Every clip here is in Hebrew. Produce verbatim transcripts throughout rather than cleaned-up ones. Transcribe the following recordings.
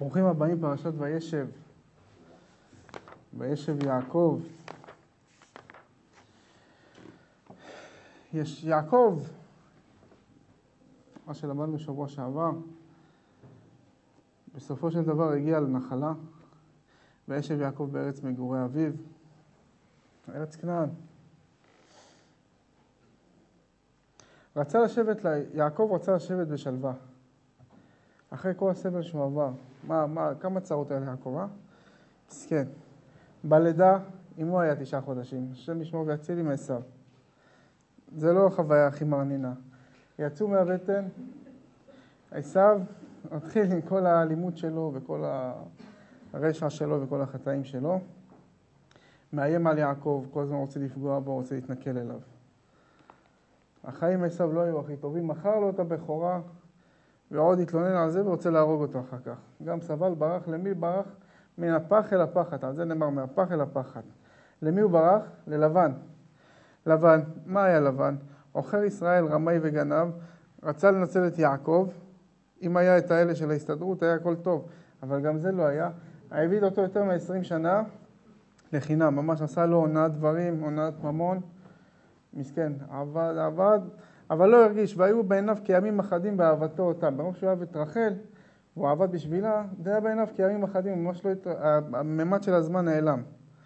ברוכים הבאים פרשת וישב. וישב יעקב. יש יעקב, מה שלמדנו שבוע שעבר, בסופו של דבר הגיע לנחלה, וישב יעקב בארץ מגורי אביו, ארץ כנען. רצה לשבת, יעקב רצה לשבת בשלווה, אחרי כל הסבל שהוא עבר. מה, מה, כמה צרות היה ליעקב, אה? מסכן. בלידה, אמו היה תשעה חודשים, השם ישמור ויציל עם עשיו. זה לא החוויה הכי מרנינה. יצאו מהבטן, עשיו התחיל עם כל האלימות שלו וכל הרשע שלו וכל החטאים שלו. מאיים על יעקב, כל הזמן רוצה לפגוע בו, רוצה להתנכל אליו. החיים עשיו לא היו הכי טובים, מכר לו את הבכורה, ועוד התלונן על זה ורוצה להרוג אותו אחר כך. גם סבל, ברח. למי ברח? מן הפח אל הפחת. על זה נאמר, מהפח אל הפחת. למי הוא ברח? ללבן. לבן. מה היה לבן? עוכר ישראל, רמאי וגנב, רצה לנצל את יעקב. אם היה את האלה של ההסתדרות, היה הכל טוב. אבל גם זה לא היה. העביד אותו יותר מ-עשרים שנה לחינם. ממש עשה לו עונת דברים, עונת ממון. מסכן, עבד, עבד. אבל לא הרגיש, והיו בעיניו כימים אחדים באהבתו אותם. ברוך שהוא אהב את רחל, והוא עבד בשבילה, זה היה בעיניו כימים אחדים, ממש לא הת... הממד של הזמן נעלם.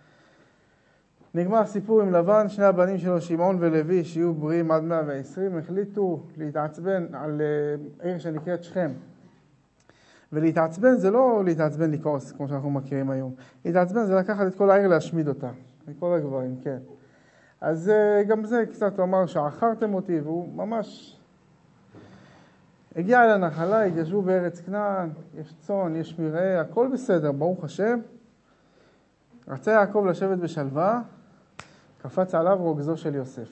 נגמר הסיפור עם לבן, שני הבנים שלו, שמעון ולוי, שיהיו בריאים עד מאה ועשרים, החליטו להתעצבן על עיר שנקראת שכם. ולהתעצבן זה לא להתעצבן לכעוס, כמו שאנחנו מכירים היום. להתעצבן זה לקחת את כל העיר להשמיד אותה, את כל הגברים, כן. אז גם זה קצת הוא אמר שעכרתם אותי, והוא ממש הגיע אל הנחלה, התיישבו בארץ כנען, יש צאן, יש מרעה, הכל בסדר, ברוך השם. רצה יעקב לשבת בשלווה, קפץ עליו רוגזו של יוסף.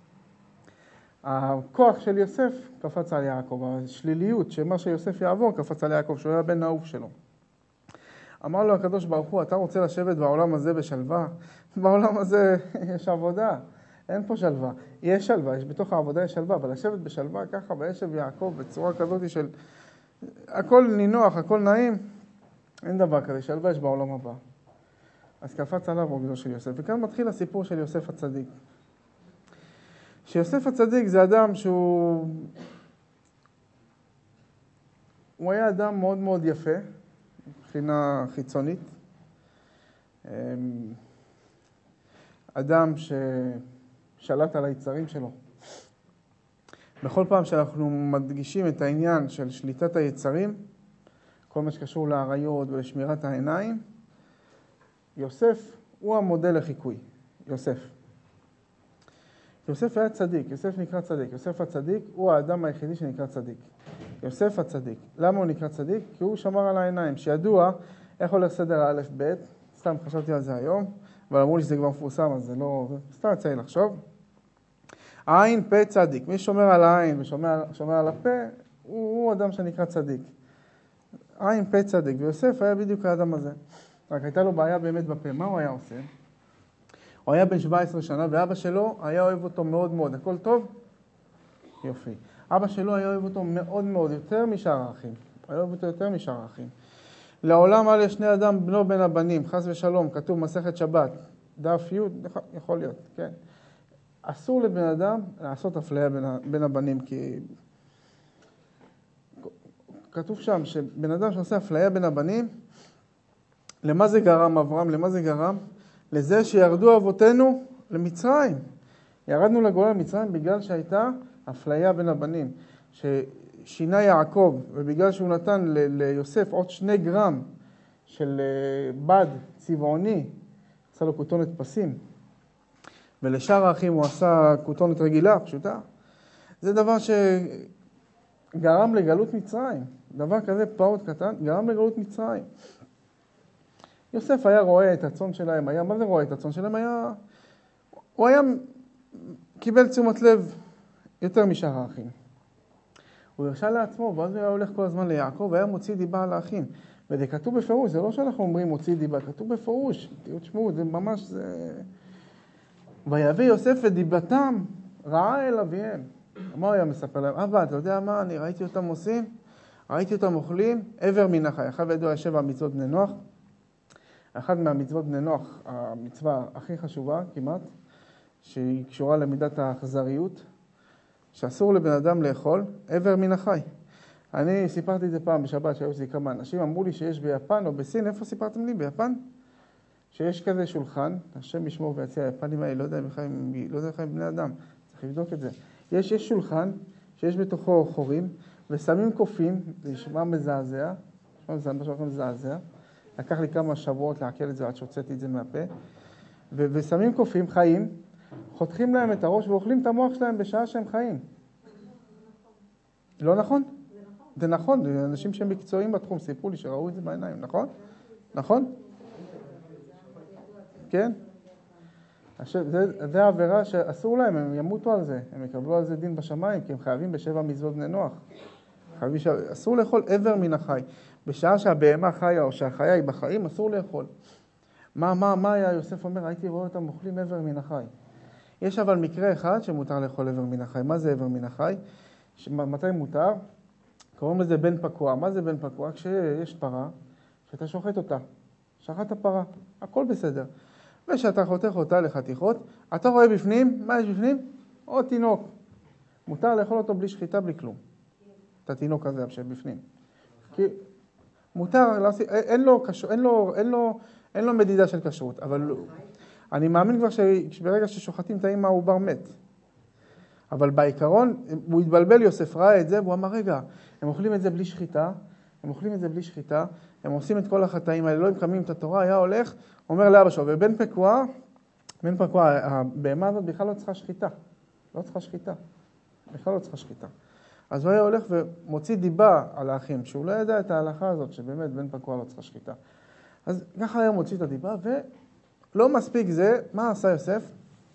הכוח של יוסף קפץ על יעקב, השליליות שמה שיוסף יעבור קפץ על יעקב, שהוא היה בן נעוף שלו. אמר לו הקדוש ברוך הוא, אתה רוצה לשבת בעולם הזה בשלווה? בעולם הזה יש עבודה, אין פה שלווה. יש שלווה, יש בתוך העבודה יש שלווה, אבל לשבת בשלווה ככה וישב יעקב בצורה כזאת של הכל נינוח, הכל נעים, אין דבר כזה, שלווה יש בעולם הבא. אז קפץ עליו רוגזו של יוסף, וכאן מתחיל הסיפור של יוסף הצדיק. שיוסף הצדיק זה אדם שהוא הוא היה אדם מאוד מאוד יפה, מבחינה חיצונית. אדם ששלט על היצרים שלו. בכל פעם שאנחנו מדגישים את העניין של שליטת היצרים, כל מה שקשור לעריות ולשמירת העיניים, יוסף הוא המודל לחיקוי. יוסף. יוסף היה צדיק, יוסף נקרא צדיק. יוסף הצדיק הוא האדם היחידי שנקרא צדיק. יוסף הצדיק. למה הוא נקרא צדיק? כי הוא שמר על העיניים, שידוע איך הולך סדר א' ב', סתם חשבתי על זה היום, אבל אמרו לי שזה כבר מפורסם, אז זה לא, סתם יצא לי לחשוב. העין פה צדיק. מי שומר על העין ושומר על הפה, הוא, הוא אדם שנקרא צדיק. עין פה צדיק, ויוסף היה בדיוק האדם הזה. רק הייתה לו בעיה באמת בפה. מה הוא היה עושה? הוא היה בן שבע עשרה שנה, ואבא שלו היה אוהב אותו מאוד מאוד. הכל טוב? יופי. אבא שלו היה אוהב אותו מאוד מאוד, יותר משאר האחים. היה אוהב אותו יותר משאר האחים. לעולם על יש שני אדם בנו בין הבנים, חס ושלום, כתוב מסכת שבת, דף י', יכול להיות, כן. אסור לבן אדם לעשות אפליה בין, בין הבנים, כי כתוב שם שבן אדם שעושה אפליה בין הבנים, למה זה גרם אברהם? למה זה גרם? לזה שירדו אבותינו למצרים. ירדנו לגולה למצרים בגלל שהייתה אפליה בין הבנים. ששינה יעקב, ובגלל שהוא נתן ל- ליוסף עוד שני גרם של בד צבעוני, עשה לו כותונת פסים, ולשאר האחים הוא עשה כותונת רגילה, פשוטה. זה דבר שגרם לגלות מצרים. דבר כזה פעוט קטן, גרם לגלות מצרים. יוסף היה רואה את הצאן שלהם, היה, מה זה רואה את הצאן שלהם? היה, הוא היה, קיבל תשומת לב יותר משאר האחים. הוא הרשה לעצמו, ואז הוא היה הולך כל הזמן ליעקב, והיה מוציא דיבה על האחים. וזה כתוב בפירוש, זה לא שאנחנו אומרים מוציא דיבה, כתוב בפירוש, תראו תשמעו, זה ממש, זה... ויביא יוסף את דיבתם רעה אל אביהם. מה הוא היה מספר להם? אבא, אתה יודע מה, אני ראיתי אותם עושים? ראיתי אותם אוכלים עבר מן החי. אחד וידוע יש שבע מצוות בני נוח. אחת מהמצוות בני נוח, המצווה הכי חשובה כמעט, שהיא קשורה למידת האכזריות, שאסור לבן אדם לאכול עבר מן החי. אני סיפרתי את זה פעם בשבת שהיו לי כמה אנשים, אמרו לי שיש ביפן או בסין, איפה סיפרתם לי? ביפן? שיש כזה שולחן, השם ישמור ויציע, היפנים האלה, לא יודע אם לא יודע אם בני אדם, צריך לבדוק את זה. יש, יש שולחן שיש בתוכו חורים, ושמים קופים, זה נשמע מזעזע, זה נשמע מזעזע, לקח לי כמה שבועות לעכל את זה עד שהוצאתי את זה מהפה, ו- ושמים קופים חיים, חותכים להם את הראש ואוכלים את המוח שלהם בשעה שהם חיים. לא נכון? זה נכון, אנשים שהם מקצועיים בתחום סיפרו לי שראו את זה בעיניים, נכון? נכון? כן? זה, זה העבירה שאסור להם, הם ימותו על זה, הם יקבלו על זה דין בשמיים, כי הם חייבים בשבע מצוות בני נוח. חייבים ש... אסור לאכול עבר מן החי. בשעה שהבהמה חיה או שהחיה היא בחיים, אסור לאכול. מה, מה, מה היה יוסף אומר? הייתי רואה אותם אוכלים עבר מן החי. יש אבל מקרה אחד שמותר לאכול עבר מן החי. מה זה עבר מן החי? מתי מותר? קוראים לזה בן פקוע. מה זה בן פקוע? כשיש פרה, שאתה שוחט אותה. שחט הפרה, הכל בסדר. ושאתה חותך אותה לחתיכות, אתה רואה בפנים, מה יש בפנים? עוד תינוק. מותר לאכול אותו בלי שחיטה, בלי כלום. את התינוק הזה שבפנים. כי מותר, אין לו, אין לו, אין לו, אין לו מדידה של כשרות, אבל אני מאמין כבר שברגע ששוחטים את האמא העובר מת. אבל בעיקרון, הוא התבלבל, יוסף ראה את זה, והוא אמר, רגע, הם אוכלים את זה בלי שחיטה, הם אוכלים את זה בלי שחיטה, הם עושים את כל החטאים האלה, לא מקיימים את התורה, היה הולך, אומר לאבא שלו, ובן פקוע, בן פקוע, הבהמה הזאת בכלל לא צריכה שחיטה, לא צריכה שחיטה, בכלל לא צריכה שחיטה. אז הוא היה הולך ומוציא דיבה על האחים, שהוא לא ידע את ההלכה הזאת, שבאמת בן פקוע לא צריכה שחיטה. אז ככה היה מוציא את הדיבה, ולא מספיק זה, מה עשה יוסף?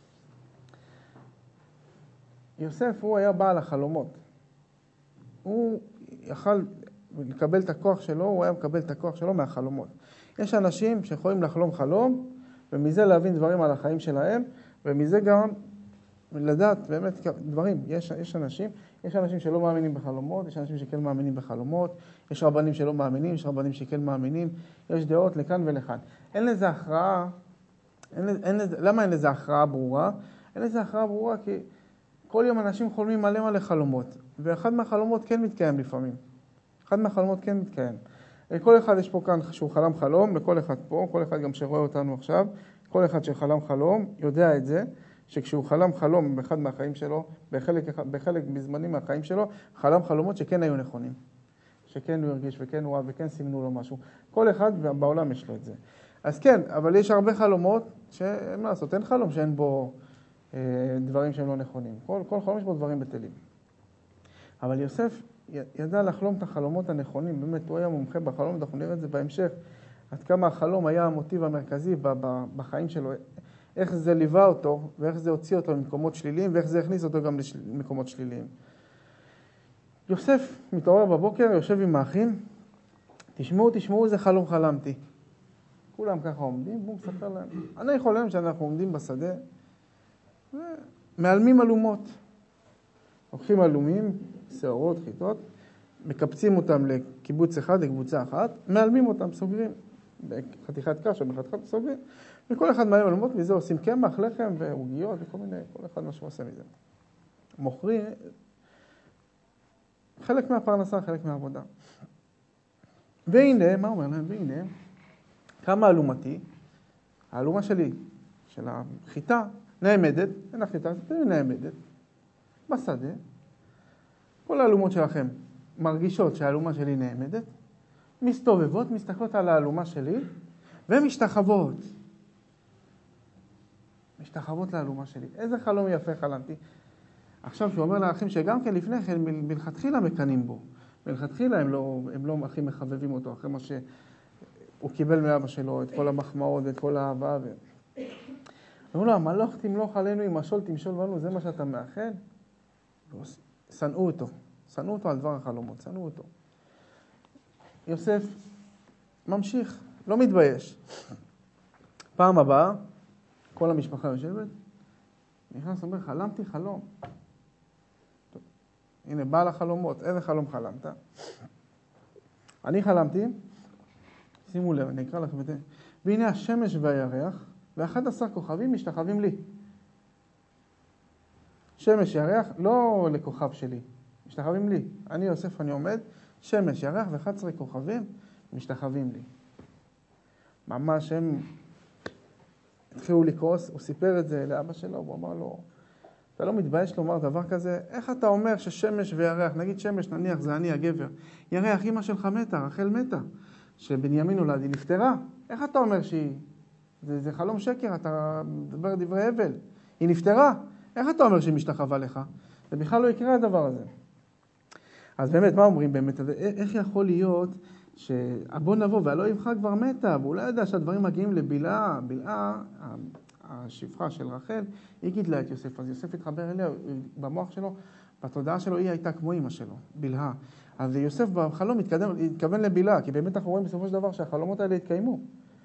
יוסף הוא היה בעל החלומות. הוא יכל לקבל את הכוח שלו, הוא היה מקבל את הכוח שלו מהחלומות. יש אנשים שיכולים לחלום חלום, ומזה להבין דברים על החיים שלהם, ומזה גם לדעת באמת דברים. יש, יש אנשים, יש אנשים שלא מאמינים בחלומות, יש אנשים שכן מאמינים בחלומות, יש רבנים שלא מאמינים, יש רבנים שכן מאמינים, יש דעות לכאן ולכאן. אין לזה הכרעה, אין, אין, למה אין לזה הכרעה ברורה? אין לזה הכרעה ברורה כי כל יום אנשים חולמים מלא מלא חלומות, ואחד מהחלומות כן מתקיים לפעמים. אחד מהחלומות כן מתקיים. כל אחד יש פה כאן שהוא חלם חלום, לכל אחד פה, כל אחד גם שרואה אותנו עכשיו, כל אחד שחלם חלום יודע את זה, שכשהוא חלם חלום באחד מהחיים שלו, בחלק, בחלק בזמנים מהחיים שלו, חלם חלומות שכן היו נכונים. שכן הוא הרגיש וכן הוא אהב וכן סימנו לו משהו. כל אחד בעולם יש לו את זה. אז כן, אבל יש הרבה חלומות שאין מה לעשות, אין חלום שאין בו אה, דברים שהם לא נכונים. כל, כל חלום יש בו דברים בטלים. אבל יוסף ידע לחלום את החלומות הנכונים, באמת הוא היה מומחה בחלום, אנחנו נראה את זה בהמשך, עד כמה החלום היה המוטיב המרכזי בחיים שלו, איך זה ליווה אותו, ואיך זה הוציא אותו למקומות שליליים, ואיך זה הכניס אותו גם למקומות שליליים. יוסף מתעורר בבוקר, יושב עם האחים, תשמעו, תשמעו איזה חלום חלמתי. כולם ככה עומדים, והוא מספר להם. אני חולם שאנחנו עומדים בשדה, ומעלמים אלומות. לוקחים אלומים, שערות, חיטות, מקפצים אותם לקיבוץ אחד, לקבוצה אחת, מעלמים אותם, סוגרים. בחתיכת קש או בחתיכת סוגרים. וכל אחד מעלים אלומות, וזה עושים קמח, לחם ועוגיות וכל מיני, כל אחד מה שהוא עושה מזה. מוכרים, חלק מהפרנסה, חלק מהעבודה. והנה, מה אומר להם? והנה, כמה אלומתי, האלומה שלי, של החיטה, נעמדת, אין החיטה, היא נעמדת, בשדה, כל האלומות שלכם מרגישות שהאלומה שלי נעמדת, מסתובבות, מסתכלות על האלומה שלי, ומשתחוות. משתחוות לאלומה שלי. איזה חלום יפה חלמתי. עכשיו שהוא אומר לאחים שגם כן לפני כן, מלכתחילה מקנים בו. מלכתחילה הם לא, הם לא הכי מחבבים אותו, אחרי מה שהוא קיבל מאבא שלו, את כל המחמאות ואת כל האהבה. ו... אמרו לו, המלוך תמלוך עלינו, עם משול תמשול בנו, זה מה שאתה מאחל? שנאו אותו. שנאו אותו על דבר החלומות, שנאו אותו. יוסף ממשיך, לא מתבייש. פעם הבאה, כל המשפחה יושבת, נכנס אומר, חלמתי חלום. טוב, הנה, בעל החלומות, איזה חלום חלמת? אני חלמתי, שימו לב, אני אקרא לכם את זה, והנה השמש והירח, ואחד עשר כוכבים משתחווים לי. שמש, ירח, לא לכוכב שלי, משתחווים לי. אני יוסף, אני עומד, שמש, ירח ואחד עשר כוכבים משתחווים לי. ממש הם התחילו לקרוס, הוא סיפר את זה לאבא שלו, הוא אמר לו, אתה לא מתבייש לומר דבר כזה? איך אתה אומר ששמש וירח, נגיד שמש נניח זה אני הגבר, ירח אמא שלך מתה, רחל מתה, שבנימין נולד, היא נפטרה, איך אתה אומר שהיא? זה, זה חלום שקר, אתה מדבר דברי הבל, היא נפטרה, איך אתה אומר שהיא משתחווה לך? זה בכלל לא יקרה הדבר הזה. אז באמת, מה אומרים באמת? איך יכול להיות שבוא נבוא והלא יבחה כבר מתה, והוא לא ידע שהדברים מגיעים לבלעה, בלעה, השפחה של רחל, היא גידלה את יוסף, אז יוסף התחבר אליה, במוח שלו, בתודעה שלו היא הייתה כמו אמא שלו, בלעה. אז יוסף בחלום התקדם, התכוון לבלעה, כי באמת אנחנו רואים בסופו של דבר שהחלומות האלה התקיימו.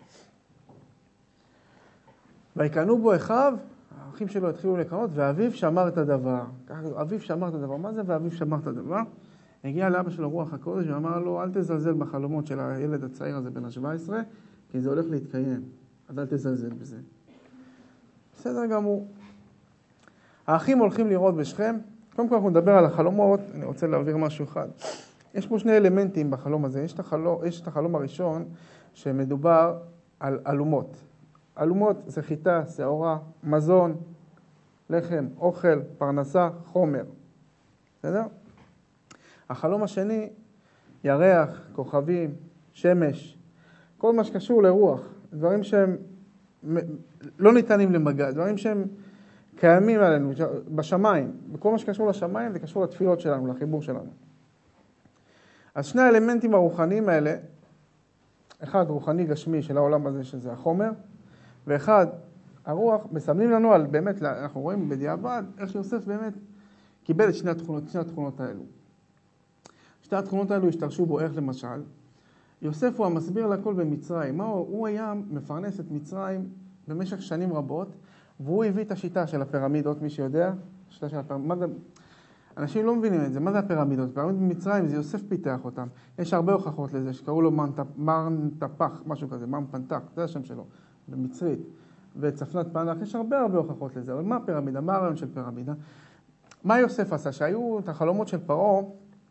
ויקנו בו אחיו, האחים שלו התחילו לקנות, ואביו שמר את הדבר. אביו שמר את הדבר, מה זה ואביו שמר את הדבר? הגיע לאבא שלו רוח הקודש ואמר לו, אל תזלזל בחלומות של הילד הצעיר הזה בן ה-שבע עשרה, כי זה הולך להתקיים, אז אל תזלזל בזה. בסדר גמור. האחים הולכים לראות בשכם. קודם כל אנחנו נדבר על החלומות, אני רוצה להעביר משהו אחד. יש פה שני אלמנטים בחלום הזה. יש את החלום, יש את החלום הראשון שמדובר על אלומות. אלומות זה חיטה, שעורה, מזון, לחם, אוכל, פרנסה, חומר. בסדר? החלום השני, ירח, כוכבים, שמש, כל מה שקשור לרוח, דברים שהם לא ניתנים למגע, דברים שהם קיימים עלינו, בשמיים. וכל מה שקשור לשמיים זה קשור לתפילות שלנו, לחיבור שלנו. אז שני האלמנטים הרוחניים האלה, אחד רוחני גשמי של העולם הזה, שזה החומר, ואחד הרוח, מסמנים לנו על באמת, אנחנו רואים בדיעבד, איך שיוסף באמת קיבל את שני התכונות, שני התכונות האלו. שתי התכונות האלו השתרשו בו, איך למשל, יוסף הוא המסביר לכל במצרים. מה הוא? הוא היה מפרנס את מצרים במשך שנים רבות, והוא הביא את השיטה של הפירמידות, מי שיודע, השיטה של הפירמידות. אנשים לא מבינים את זה, מה זה הפירמידות? פירמידות במצרים, זה יוסף פיתח אותם. יש הרבה הוכחות לזה, שקראו לו מרנטפח, משהו כזה, מרנפנטק, זה השם שלו, במצרית. וצפנת פנח, יש הרבה הרבה הוכחות לזה. אבל מה הפירמידה? מה הרעיון של פירמידה? מה יוסף עשה? שהיו את החלומות של פרעה,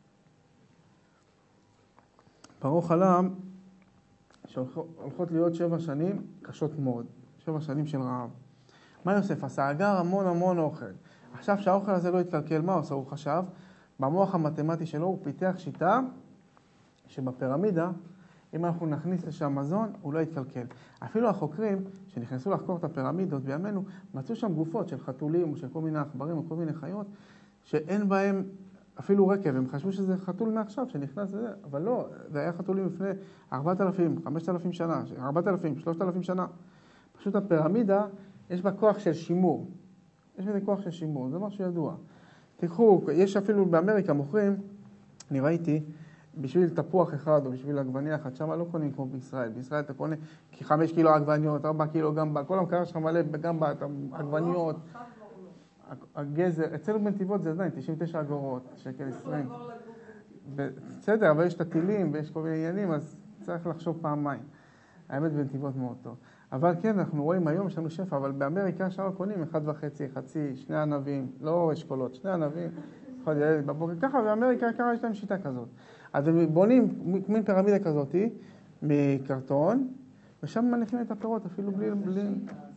פרעה חלם שהולכות להיות שבע שנים קשות מאוד, שבע שנים של רעב. מה יוסף עשה? אגר המון המון אוכל. עכשיו שהאוכל הזה לא יתקלקל, מה עושה? הוא חשב, במוח המתמטי שלו הוא פיתח שיטה שבפירמידה, אם אנחנו נכניס לשם מזון, הוא לא יתקלקל. אפילו החוקרים שנכנסו לחקור את הפירמידות בימינו, מצאו שם גופות של חתולים או של כל מיני עכברים או כל מיני חיות, שאין בהם אפילו רקב, הם חשבו שזה חתול מעכשיו שנכנס לזה, אבל לא, זה היה חתולים לפני ארבעת אלפים, חמשת אלפים שנה, ארבעת אלפים, שלושת אלפים שנה. פשוט הפירמידה, יש בה כוח של שימור. יש בזה כוח של שימור, זה משהו ידוע. תיקחו, יש אפילו באמריקה מוכרים, אני ראיתי, בשביל תפוח אחד או בשביל עגבניה אחת, שם לא קונים כמו בישראל. בישראל אתה קונה חמש קילו עגבניות, ארבע קילו גמבה, כל המקרה שלך מלא בגמבה, עגבניות. הגזר, אצלנו בנתיבות זה עדיין תשעים ותשע אגורות, שקל עשרים. בסדר, אבל יש את הטילים ויש כל מיני עניינים, אז צריך לחשוב פעמיים. האמת בנתיבות מאוד טוב. אבל כן, אנחנו רואים היום, יש לנו שפע, אבל באמריקה שם קונים אחד וחצי, חצי, שני ענבים, לא אשכולות, שני ענבים, יכול להיות בבוקר ככה, באמריקה ככה יש להם שיטה כזאת. אז הם בונים מין פירמידה כזאת מקרטון, ושם מניחים את הפירות, אפילו בלי... בלי...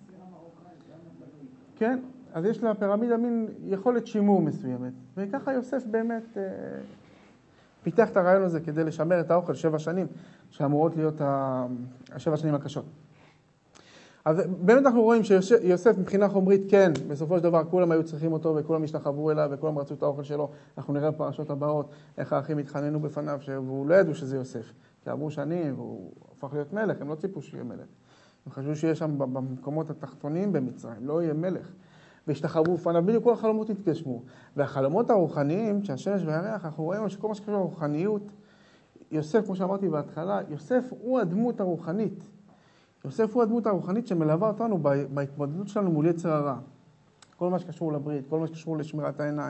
כן, אז יש לפירמידה מין יכולת שימור מסוימת. וככה יוסף באמת אה, פיתח את הרעיון הזה כדי לשמר את האוכל שבע שנים, שאמורות להיות השבע שנים הקשות. אז באמת אנחנו רואים שיוסף מבחינה חומרית כן, בסופו של דבר כולם היו צריכים אותו וכולם השתחוו אליו וכולם רצו את האוכל שלו. אנחנו נראה בפרשות הבאות איך האחים התחננו בפניו והוא לא ידעו שזה יוסף. כי עברו שנים והוא הפך להיות מלך, הם לא ציפו שיהיה מלך. הם חשבו שיש שם במקומות התחתונים במצרים, לא יהיה מלך. והשתחוו בפניו, בדיוק כל החלומות התגשמו. והחלומות הרוחניים, שהשמש והירח, אנחנו רואים שכל מה שקשור לרוחניות, יוסף, כמו שאמרתי בהתחלה, יוסף הוא הדמות הרוחנית. יוסף הוא הדמות הרוחנית שמלווה אותנו בהתמודדות שלנו מול יצר הרע. כל מה שקשור לברית, כל מה שקשור לשמירת העיניים,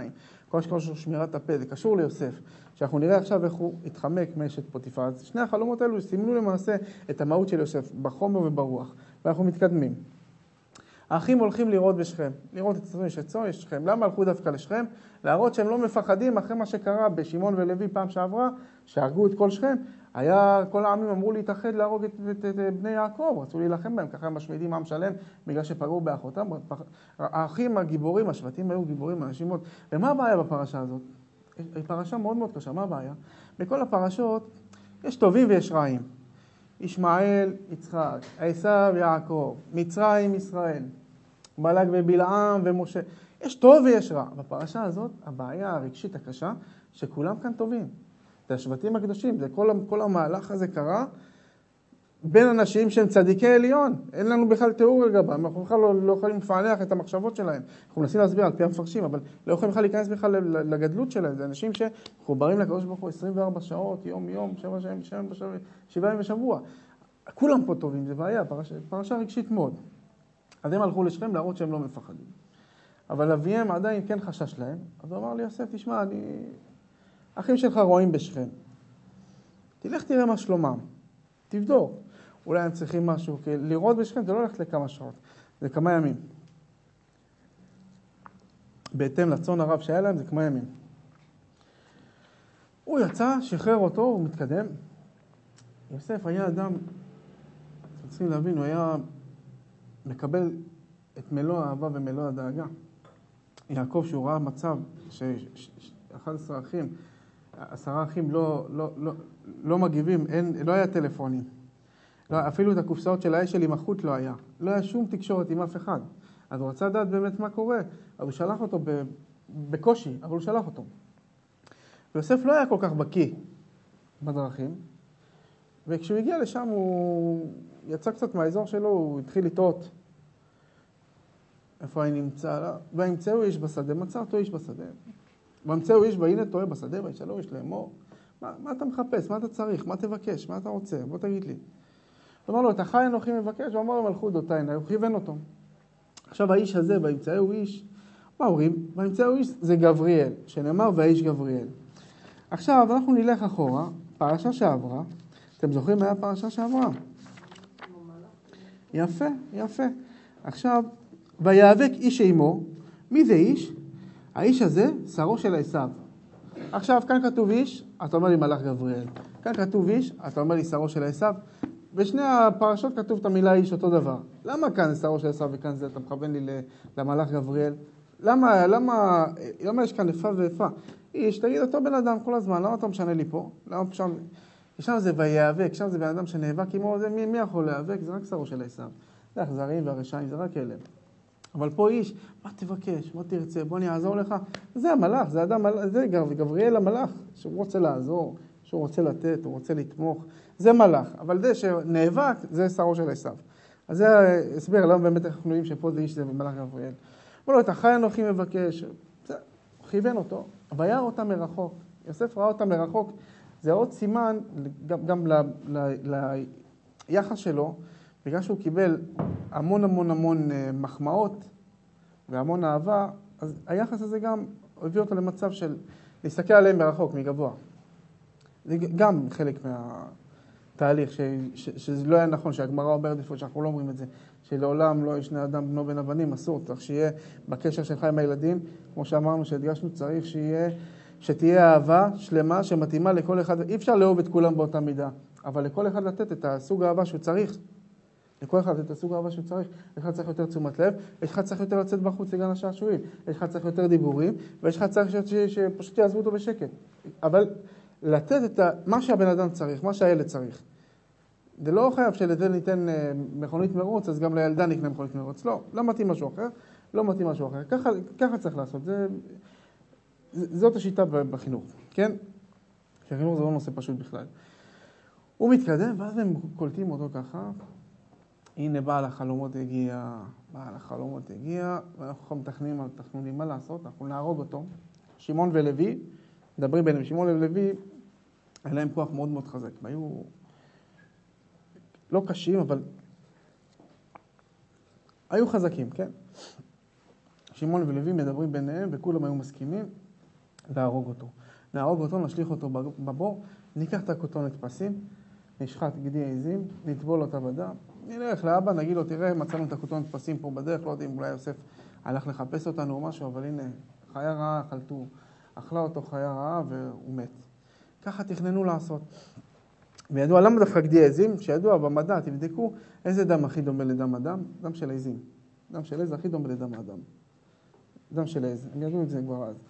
כל שקשור של שמירת הפה, זה קשור ליוסף. שאנחנו נראה עכשיו איך הוא התחמק מאשת פוטיפר. אז שני החלומות האלו סימנו למעשה את המהות של יוסף, בחומר וברוח, ואנחנו מתקדמים. האחים הולכים לראות בשכם, לראות את צאן שצאן יש שכם. למה הלכו דווקא לשכם? להראות שהם לא מפחדים אחרי מה שקרה בשמעון ולוי פעם שעברה, שהרגו את כל שכם. היה, כל העמים אמרו להתאחד להרוג את, את, את, את בני יעקב, רצו להילחם בהם, ככה הם משמידים עם שלם בגלל שפגעו באחותם. האחים הגיבורים, השבטים היו גיבורים, אנשים מאוד. ומה הבעיה בפרשה הזאת? היא פרשה מאוד מאוד קשה, מה הבעיה? בכל הפרשות יש טובים ויש רעים. ישמעאל, יצחק, עשיו, יעקב, מצרים, ישראל, בלק ובלעם ומשה. יש טוב ויש רע. בפרשה הזאת, הבעיה הרגשית הקשה, שכולם כאן טובים. זה השבטים הקדושים, זה כל, כל המהלך הזה קרה בין אנשים שהם צדיקי עליון. אין לנו בכלל תיאור לגבם, אנחנו בכלל לא, לא יכולים לפענח את המחשבות שלהם. אנחנו מנסים להסביר על פי המפרשים, אבל לא יכולים בכלל להיכנס בכלל לגדלות שלהם. זה אנשים שחוברים לקדוש ברוך הוא עשרים וארבע שעות, יום יום, שבע שעות, שבע שעות, שבעה ימים בשבוע. כולם פה טובים, זה בעיה, פרשה, פרשה רגשית מאוד. אז הם הלכו לשכם להראות שהם לא מפחדים. אבל אביהם עדיין כן חשש להם, אז הוא אמר לי, יוסף, תשמע, אני... אחים שלך רואים בשכם. תלך תראה מה שלומם. תבדוק. אולי הם צריכים משהו, כי לראות בשכם זה לא הולך לכמה שעות, זה כמה ימים. בהתאם לצאן הרב שהיה להם, זה כמה ימים. הוא יצא, שחרר אותו, הוא מתקדם. יוסף היה אדם, אתם צריכים להבין, הוא היה מקבל את מלוא האהבה ומלוא הדאגה. יעקב, שהוא ראה מצב שאחד עשרה אחים, עשרה אחים לא, לא, לא, לא מגיבים, אין, לא היה טלפונים. לא, אפילו את הקופסאות של האש של אימחות לא היה. לא היה שום תקשורת עם אף אחד. אז הוא רצה לדעת באמת מה קורה. אז הוא שלח אותו ב, בקושי, אבל הוא שלח אותו. ויוסף לא היה כל כך בקיא בדרכים, וכשהוא הגיע לשם הוא יצא קצת מהאזור שלו, הוא התחיל לטעות. איפה אני נמצא? והמצאו איש בשדה, מצא אותו איש בשדה. והמצאו איש, והנה טועה בשדה, וישאלו איש לאמור. מה, מה אתה מחפש? מה אתה צריך? מה תבקש? מה אתה רוצה? בוא תגיד לי. הוא אמר לו, אתה חי אנוכי מבקש? הוא אמר לו, מלכו דותיי, הוא כיוון אותו. עכשיו האיש הזה, והמצאו איש, מה אומרים? והמצאו איש זה גבריאל, שנאמר והאיש גבריאל. עכשיו אנחנו נלך אחורה, פרשה שעברה. אתם זוכרים מה היה פרשה שעברה? יפה, יפה. עכשיו, ויאבק איש עמו. מי זה איש? האיש הזה, שרו של עשיו. עכשיו, כאן כתוב איש, אתה אומר לי מלאך גבריאל. כאן כתוב איש, אתה אומר לי שרו של עשיו. בשני הפרשות כתוב את המילה איש אותו דבר. למה כאן שרו של עשיו וכאן זה, אתה מכוון לי למלאך גבריאל? למה, למה, למה יש כאן איפה ואיפה? איש, תגיד אותו בן אדם כל הזמן, למה אתה משנה לי פה? למה שם, שם זה ויאבק, שם זה בן אדם שנאבק עמו, זה, מי, מי יכול להיאבק? זה רק שרו של עשיו. זה האכזרים והרשעים, זה רק אלה. אבל פה איש, מה תבקש, מה תרצה, בוא אני אעזור לך. זה המלאך, זה אדם, זה גבריאל המלאך, שהוא רוצה לעזור, שהוא רוצה לתת, הוא רוצה לתמוך. זה מלאך, אבל זה שנאבק, זה שרו של עשיו. אז זה הסבר, למה באמת אנחנו יודעים שפה זה איש, זה מלאך גבריאל. אמר לו, את החי אנוכי מבקש, זה, כיוון אותו, וירא אותה מרחוק. יוסף ראה אותה מרחוק, זה עוד סימן גם, גם ל, ל, ל, ליחס שלו, בגלל שהוא קיבל המון המון המון מחמאות והמון אהבה, אז היחס הזה גם הביא אותו למצב של להסתכל עליהם מרחוק, מגבוה. זה גם חלק מהתהליך, ש, ש, שזה לא היה נכון, שהגמרא אומרת איפה שאנחנו לא אומרים את זה, שלעולם לא ישנה אדם בנו בין הבנים, אסור, צריך שיהיה בקשר שלך עם הילדים, כמו שאמרנו שהדגשנו, צריך שיהיה, שתהיה אהבה שלמה שמתאימה לכל אחד, אי אפשר לאהוב את כולם באותה מידה, אבל לכל אחד לתת את הסוג האהבה שהוא צריך, לכל אחד את הסוג האהבה שהוא צריך, יש לך צריך יותר תשומת לב, יש לך צריך יותר לצאת בחוץ לגן השעשועים, יש לך צריך יותר דיבורים, ויש לך צריך שפשוט יעזבו אותו בשקט. אבל לתת את מה שהבן אדם צריך, מה שהילד צריך. זה לא חייב שלזה ניתן מכונית מרוץ, אז גם לילדה נקנה מכונית מרוץ. לא, לא מתאים משהו אחר, לא מתאים משהו אחר. ככה, ככה צריך לעשות. זה, זאת השיטה בחינוך, כן? שהחינוך זה לא נושא פשוט בכלל. הוא מתקדם, ואז הם קולטים אותו ככה. הנה בעל החלומות הגיע, בעל החלומות הגיע, ואנחנו מתכננים על תכנונים מה לעשות, אנחנו נהרוג אותו. שמעון ולוי, מדברים ביניהם, שמעון ולוי, היה להם כוח מאוד מאוד חזק. היו לא קשים, אבל היו חזקים, כן? שמעון ולוי מדברים ביניהם, וכולם היו מסכימים. להרוג אותו. נהרוג אותו, נשליך אותו בבור, ניקח את הכותונת פסים, נשחט גדי עזים, נטבול אותה בדם, נלך לאבא, נגיד לו, תראה, מצאנו את הכותונת פסים פה בדרך, לא יודעים, אולי יוסף הלך לחפש אותנו או משהו, אבל הנה, חיה רעה, חלטו, אכלה אותו חיה רעה והוא מת. ככה תכננו לעשות. וידוע, למה דווקא גדי עזים? שידוע במדע, תבדקו איזה דם הכי דומה לדם אדם? דם של עזים. דם של עז הכי דומה לדם האדם. דם של עז. הם ידעו את זה כבר אז.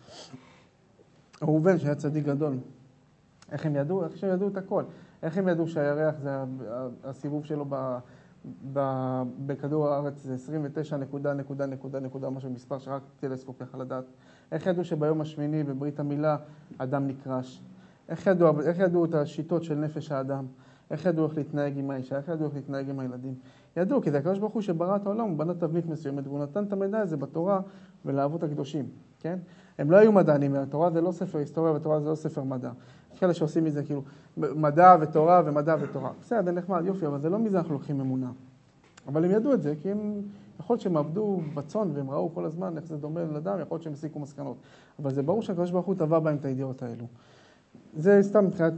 ראובן שהיה צדיק גדול. איך הם ידעו? איך שהם ידעו את הכל. איך הם ידעו שהירח זה הסיבוב שלו ב, ב, בכדור הארץ זה עשרים ותשע נקודה נקודה נקודה נקודה משהו מספר שרק טלסקופ יכול לדעת. איך ידעו שביום השמיני בברית המילה אדם נקרש. איך ידעו, איך ידעו את השיטות של נפש האדם. איך ידעו איך להתנהג עם האישה, איך ידעו איך להתנהג עם הילדים. ידעו, כי זה הקדוש ברוך הוא שברא את העולם, הוא בנה תבנית מסוימת, והוא נתן את המידע הזה בתורה ולאבות הקדושים, כן? הם לא היו מדענים, התורה זה לא ספר היסטוריה, והתורה זה לא ספר מדע. יש כאלה שעושים מזה כאילו, מדע ותורה ומדע ותורה. בסדר, זה נחמד, יופי, אבל זה לא מזה אנחנו לוקחים אמונה. אבל הם ידעו את זה, כי הם, יכול להיות שהם עבדו בצון, והם ראו כל הזמן איך זה דומה לאדם, יכול להיות שהם הסיקו מסקנות. אבל זה ברור שהקדוש ברוך הוא טבע בהם את הידיעות האלו. זה סתם מבחינת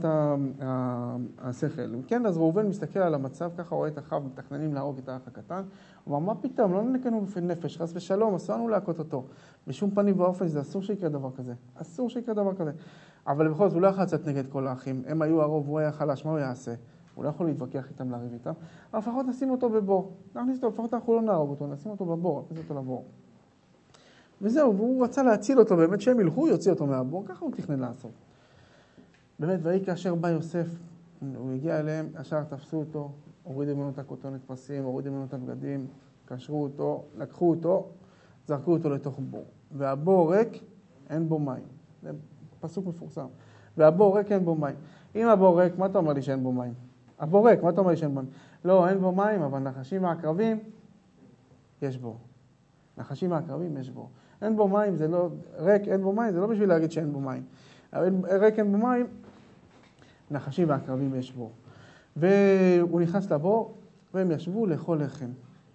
השכל. כן, אז ראובן מסתכל על המצב, ככה רואה את אחיו מתכננים להרוג את האח הקטן, הוא אומר, מה פתאום, לא נקנו נפש, חס ושלום, אסור לנו להכות אותו. בשום פנים ואופן, זה אסור שיקרה דבר כזה. אסור שיקרה דבר כזה. אבל בכל זאת, הוא לא יכול לצאת נגד כל האחים. הם היו הרוב, הוא היה חלש, מה הוא יעשה? הוא לא יכול להתווכח איתם, לריב איתם. אבל לפחות נשים אותו בבור. נכניס אותו, לפחות אנחנו לא נהרוג אותו, נשים אותו בבור, נכניס אותו לבור. וזהו, והוא רצה להציל אותו, באמת שהם ילכו, יוציא אותו מהבור, ככה הוא תכנן לעשות. באמת, והיא כאשר בא יוסף, הוא הגיע אליהם, ישר תפסו אותו, הורידו ממנו את הכותונת פסים, הורידו ממנו את הבגדים, קשרו אותו, לקחו אותו, זרקו אותו לתוך בור. והבור ריק, אין בו מים. זה פסוק מפורסם. והבור ריק, אין בו מים. אם הבור ריק, מה אתה אומר לי שאין בו מים? הבור ריק, מה אתה אומר לי שאין בו מים? לא, אין בו מים, אבל נחשים מהקרבים, יש בו. נחשים מהקרבים, יש בו. אין בו מים, זה לא, ריק, אין בו מים, זה לא בשביל להגיד שאין בו מים. ריק אין בו מים, נחשים והקרבים יש בו. והוא נכנס לבור, והם ישבו לאכול לחם.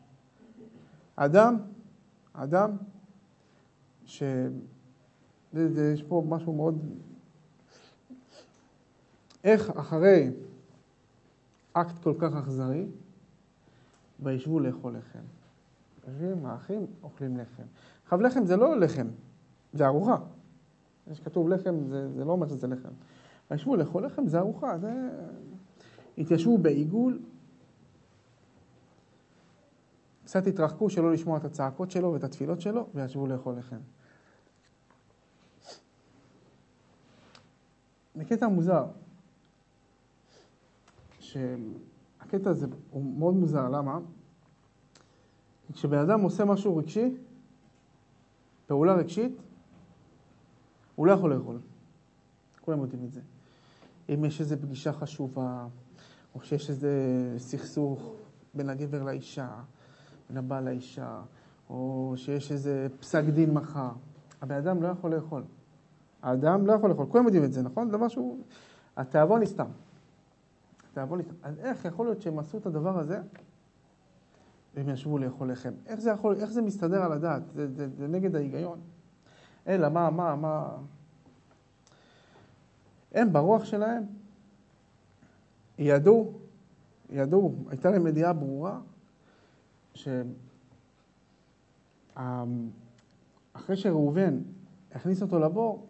אדם, אדם, ש... זה, זה, יש פה משהו מאוד... איך אחרי אקט כל כך אכזרי, וישבו לאכול לחם. יושבים, האחים אוכלים לחם. עכשיו לחם זה לא לחם, זה ארוחה. יש כתוב לחם, זה, זה לא אומר שזה לחם. וישבו לאכול לחם, זה ארוחה. זה... התיישבו בעיגול, קצת התרחקו שלא לשמוע את הצעקות שלו ואת התפילות שלו, וישבו לאכול לחם. זה קטע מוזר, שהקטע הזה הוא מאוד מוזר, למה? כשבן אדם עושה משהו רגשי, פעולה רגשית, הוא לא יכול לאכול. כולם יודעים את זה. אם יש איזו פגישה חשובה, או שיש איזה סכסוך בין הגבר לאישה, בין הבעל לאישה, או שיש איזה פסק דין מחר, הבן אדם לא יכול לאכול. האדם לא יכול לאכול. כולם יודעים את זה, נכון? דבר שהוא... התאבון נסתם. התאבון נסתם. אז איך יכול להיות שהם עשו את הדבר הזה, והם ישבו לאכול לחם? איך זה יכול... איך זה מסתדר על הדעת? זה, זה, זה נגד ההיגיון. אלא מה, מה, מה... הם ברוח שלהם ידעו, ידעו, הייתה להם ידיעה ברורה, שאחרי שראובן הכניס אותו לבור,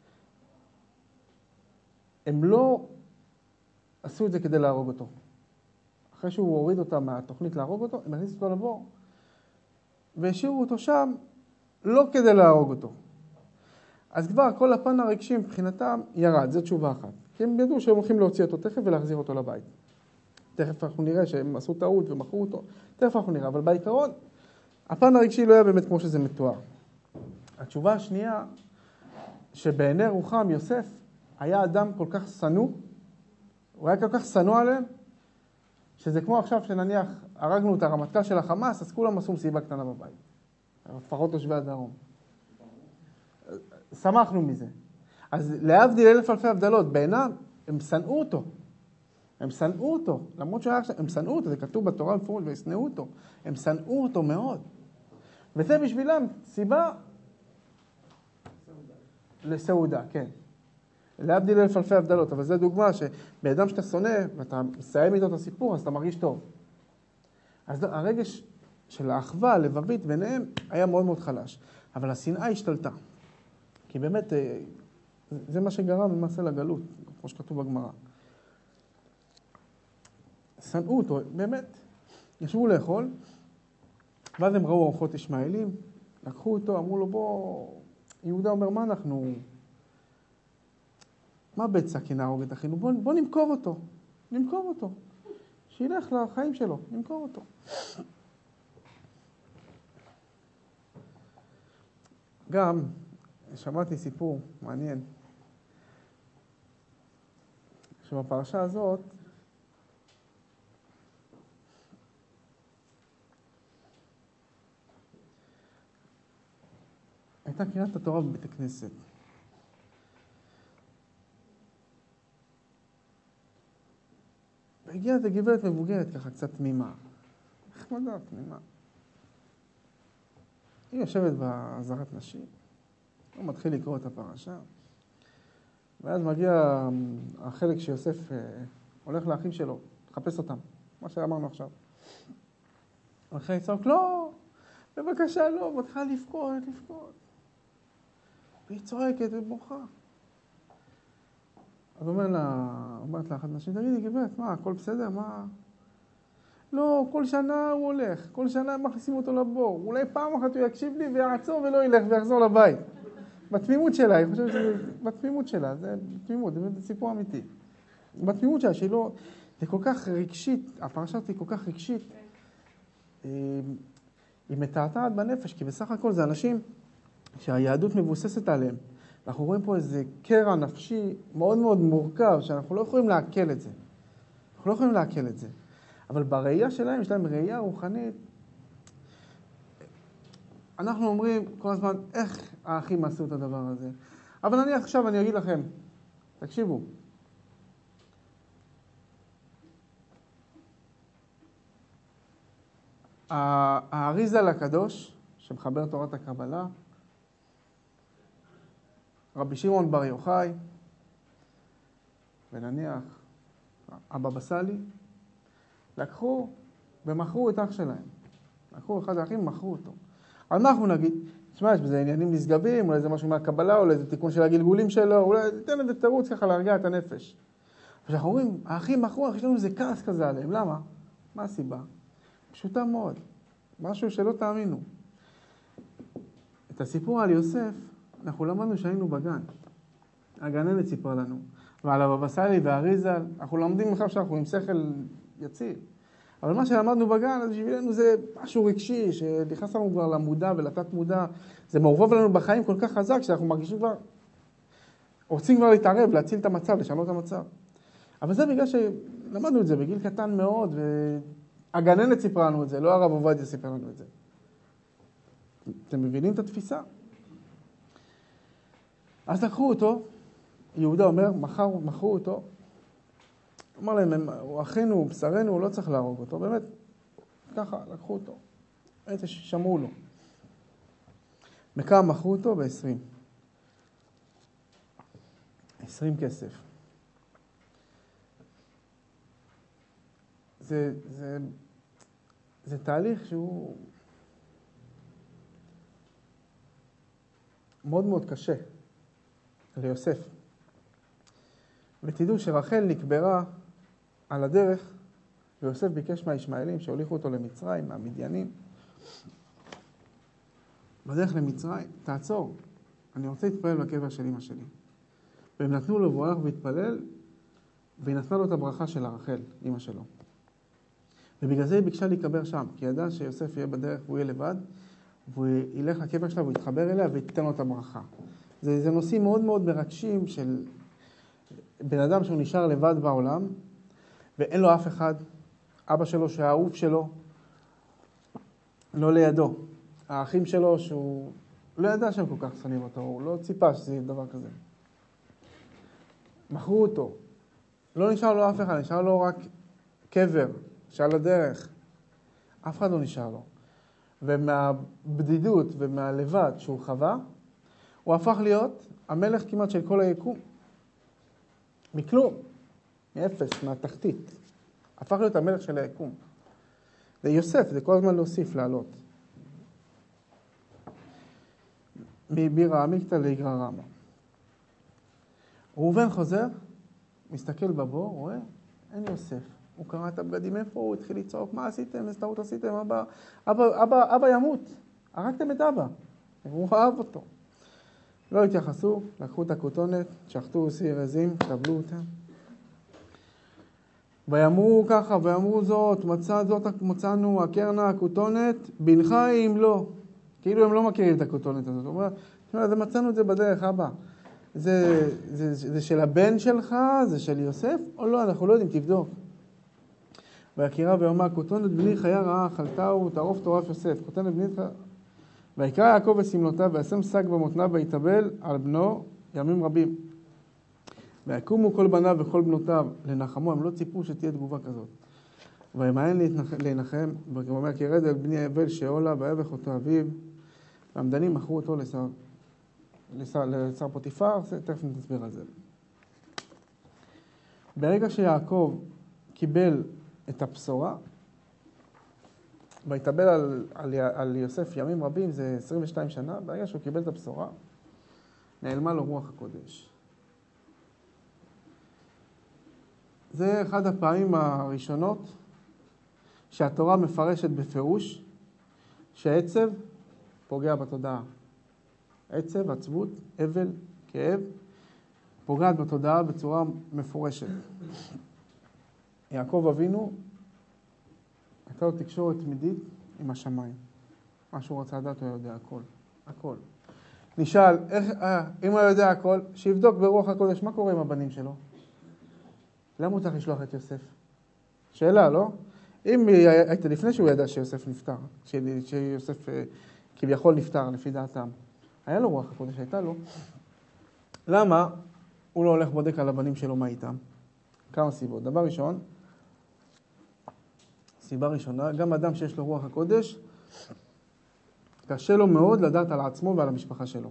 הם לא עשו את זה כדי להרוג אותו. אחרי שהוא הוריד אותם מהתוכנית להרוג אותו, הם הכניסו אותו לבור, והשאירו אותו שם לא כדי להרוג אותו. אז כבר כל הפן הרגשי מבחינתם ירד, זו תשובה אחת. כי הם ידעו שהם הולכים להוציא אותו תכף ולהחזיר אותו לבית. תכף אנחנו נראה שהם עשו טעות ומכרו אותו, תכף אנחנו נראה, אבל בעיקרון, הפן הרגשי לא היה באמת כמו שזה מתואר. התשובה השנייה, שבעיני רוחם יוסף היה אדם כל כך שנוא, הוא היה כל כך שנוא עליהם, שזה כמו עכשיו שנניח הרגנו את הרמטכ"ל של החמאס, אז כולם עשו מסיבה קטנה בבית. לפחות תושבי הדרום. שמחנו מזה. אז להבדיל אלף אלפי הבדלות, בעינם הם שנאו אותו. הם שנאו אותו. למרות שהיה, הם שנאו אותו, זה כתוב בתורה מפורש, וישנאו אותו. הם שנאו אותו מאוד. וזה בשבילם סיבה לסעודה, כן. להבדיל אלף אלפי הבדלות, אבל זו דוגמה שבאדם שאתה שונא, ואתה מסיים איתו את הסיפור, אז אתה מרגיש טוב. אז הרגש של האחווה הלבבית ביניהם היה מאוד מאוד חלש. אבל השנאה השתלטה. כי באמת, זה מה שגרם למעשה לגלות, כמו שכתוב בגמרא. שנאו אותו, באמת, ישבו לאכול, ואז הם ראו אורחות ישמעאלים, לקחו אותו, אמרו לו, בוא, יהודה אומר, מה אנחנו, מה בצע כי נהרוג את אחינו? בוא, בוא נמכור אותו, נמכור אותו, שילך לחיים שלו, נמכור אותו. גם, שמעתי סיפור מעניין, שבפרשה הזאת, הייתה קריאת התורה בבית הכנסת. והגיעה איזו גברת מבוגרת ככה, קצת תמימה. נחמדה, תמימה. היא יושבת בעזרת נשים, הוא מתחיל לקרוא את הפרשה, ואז מגיע החלק שיוסף הולך לאחים שלו, לחפש אותם, מה שאמרנו עכשיו. אחרי צועק, לא, בבקשה, לא, מתחילה לבכות, לבכות. והיא צועקת ובוכה. אז אומר לה, אומרת לה אחת נשים, תגידי גברת, מה, הכל בסדר, מה? לא, כל שנה הוא הולך, כל שנה הם מכניסים אותו לבור, אולי פעם אחת הוא יקשיב לי ויעצור ולא ילך ויחזור לבית. בתמימות שלה, אני חושבת שזה בתמימות שלה, זה בתמימות, זה סיפור אמיתי. בתמימות שלה, שהיא לא, זה כל כך רגשית, הפרשה היא כל כך רגשית, היא מתעתעת בנפש, כי בסך הכל זה אנשים שהיהדות מבוססת עליהם. אנחנו רואים פה איזה קרע נפשי מאוד מאוד מורכב, שאנחנו לא יכולים לעכל את זה. אנחנו לא יכולים לעכל את זה. אבל בראייה שלהם, יש להם ראייה רוחנית. אנחנו אומרים כל הזמן, איך האחים עשו את הדבר הזה? אבל אני עכשיו, אני אגיד לכם, תקשיבו. האריז"ל הקדוש, שמחבר תורת הקבלה, רבי שמעון בר יוחאי, ונניח הבבא סאלי, לקחו ומכרו את אח שלהם. לקחו אחד האחים ומכרו אותו. אז מה אנחנו נגיד? תשמע, יש בזה עניינים נשגבים, אולי זה משהו מהקבלה, אולי זה תיקון של הגלגולים שלו, אולי תן לזה תירוץ ככה להרגיע את הנפש. כשאנחנו אומרים, האחים מכרו, יש לנו איזה כעס כזה עליהם. למה? מה הסיבה? פשוטה מאוד. משהו שלא תאמינו. את הסיפור על יוסף, אנחנו למדנו שהיינו בגן. הגננת סיפרה לנו. ועל הבבא סאלי והאריז"ל, אנחנו לומדים עכשיו שאנחנו עם שכל יציב. אבל מה שלמדנו בגן, אז בשבילנו זה משהו רגשי, שנכנס לנו כבר למודע ולתת מודע. זה מעורבב לנו בחיים כל כך חזק, שאנחנו מרגישים כבר, רוצים כבר להתערב, להציל את המצב, לשנות את המצב. אבל זה בגלל שלמדנו את זה בגיל קטן מאוד, והגננת סיפרה לנו את זה, לא הרב עובדיה סיפר לנו את זה. אתם מבינים את התפיסה? אז לקחו אותו, יהודה אומר, מכרו, מכרו אותו, אמר להם, הוא אחינו, הוא בשרנו, הוא לא צריך להרוג אותו, באמת, ככה, לקחו אותו, איזה ששמעו לו. מכמה מכרו אותו ב-עשרים. עשרים כסף. זה, זה, זה תהליך שהוא מאוד מאוד קשה ליוסף. ותדעו שרחל נקברה על הדרך, ויוסף ביקש מהישמעאלים שהוליכו אותו למצרים, מהמדיינים. בדרך למצרים, תעצור, אני רוצה להתפלל בקבר של אמא שלי. והם נתנו לו והוא הלך והתפלל, והיא נתנה לו את הברכה של רחל, אמא שלו. ובגלל זה היא ביקשה להיקבר שם, כי ידעה שיוסף יהיה בדרך והוא יהיה לבד, והוא ילך לקבר שלה והוא יתחבר אליה ויתן לו את הברכה. זה, זה נושאים מאוד מאוד מרגשים של בן אדם שהוא נשאר לבד בעולם, ואין לו אף אחד, אבא שלו שהאהוב שלו, לא לידו. האחים שלו שהוא לא ידע שהם כל כך שונאים אותו, הוא לא ציפה שזה יהיה דבר כזה. מכרו אותו. לא נשאר לו אף אחד, נשאר לו רק קבר, שעל הדרך. אף אחד לא נשאר לו. ומהבדידות ומהלבד שהוא חווה, הוא הפך להיות המלך כמעט של כל היקום. מכלום, מאפס, מהתחתית. הפך להיות המלך של היקום. זה יוסף, זה כל הזמן להוסיף, לעלות. מבירה עמיקתא לאיגרא רמא. ראובן חוזר, מסתכל בבור, רואה, אין יוסף. הוא קרא את הבגדים איפה, הוא התחיל לצעוק, מה עשיתם? איזה טעות עשיתם? אבא, אבא, אבא, אבא ימות. הרגתם את אבא. הוא אהב אותו. לא התייחסו, לקחו את הכותונת, שחטו שעיר עזים, קבלו אותה. ויאמרו ככה, ויאמרו זאת, מצא זאת מצאנו, הקרנה, הכותונת, בנך אם לא. כאילו הם לא מכירים את הכותונת הזאת. הוא אומר, זה מצאנו את זה בדרך, אבא. זה, זה, זה, זה של הבן שלך, זה של יוסף, או לא, אנחנו לא יודעים, תבדוק. ויקרא ויאמר, כותונת בני חיה רעה, אכלתהו, טרוף טורף יוסף. כותונת בני חיה... ויקרא יעקב ושמלותיו, וישם שק במותניו, ויתאבל על בנו ימים רבים. ויקומו כל בניו וכל בנותיו לנחמו, הם לא ציפו שתהיה תגובה כזאת. וימאן להנחם, ואומר, כי ירד אל בני אבל שאולה, ויבך אותו אביו, והמדנים מכרו אותו לשר, לשר, לשר פוטיפר, תכף נסביר על זה. ברגע שיעקב קיבל את הבשורה, ויתאבל על, על, על יוסף ימים רבים, זה עשרים ושתיים שנה, ברגע שהוא קיבל את הבשורה, נעלמה לו רוח הקודש. זה אחד הפעמים הראשונות שהתורה מפרשת בפירוש שהעצב פוגע בתודעה. עצב, עצבות, אבל, כאב, פוגעת בתודעה בצורה מפורשת. יעקב אבינו, הייתה לו תקשורת תמידית עם השמיים. מה שהוא רצה לדעת הוא יודע הכל. הכל. נשאל, איך, אה, אם הוא יודע הכל, שיבדוק ברוח הקודש, מה קורה עם הבנים שלו? למה הוא צריך לשלוח את יוסף? שאלה, לא? אם הייתה לפני שהוא ידע שיוסף נפטר, שיוסף כביכול נפטר לפי דעתם, היה לו רוח הקודש, הייתה לו. למה הוא לא הולך בודק על הבנים שלו מה איתם? כמה סיבות. דבר ראשון, סיבה ראשונה, גם אדם שיש לו רוח הקודש, קשה לו מאוד לדעת על עצמו ועל המשפחה שלו.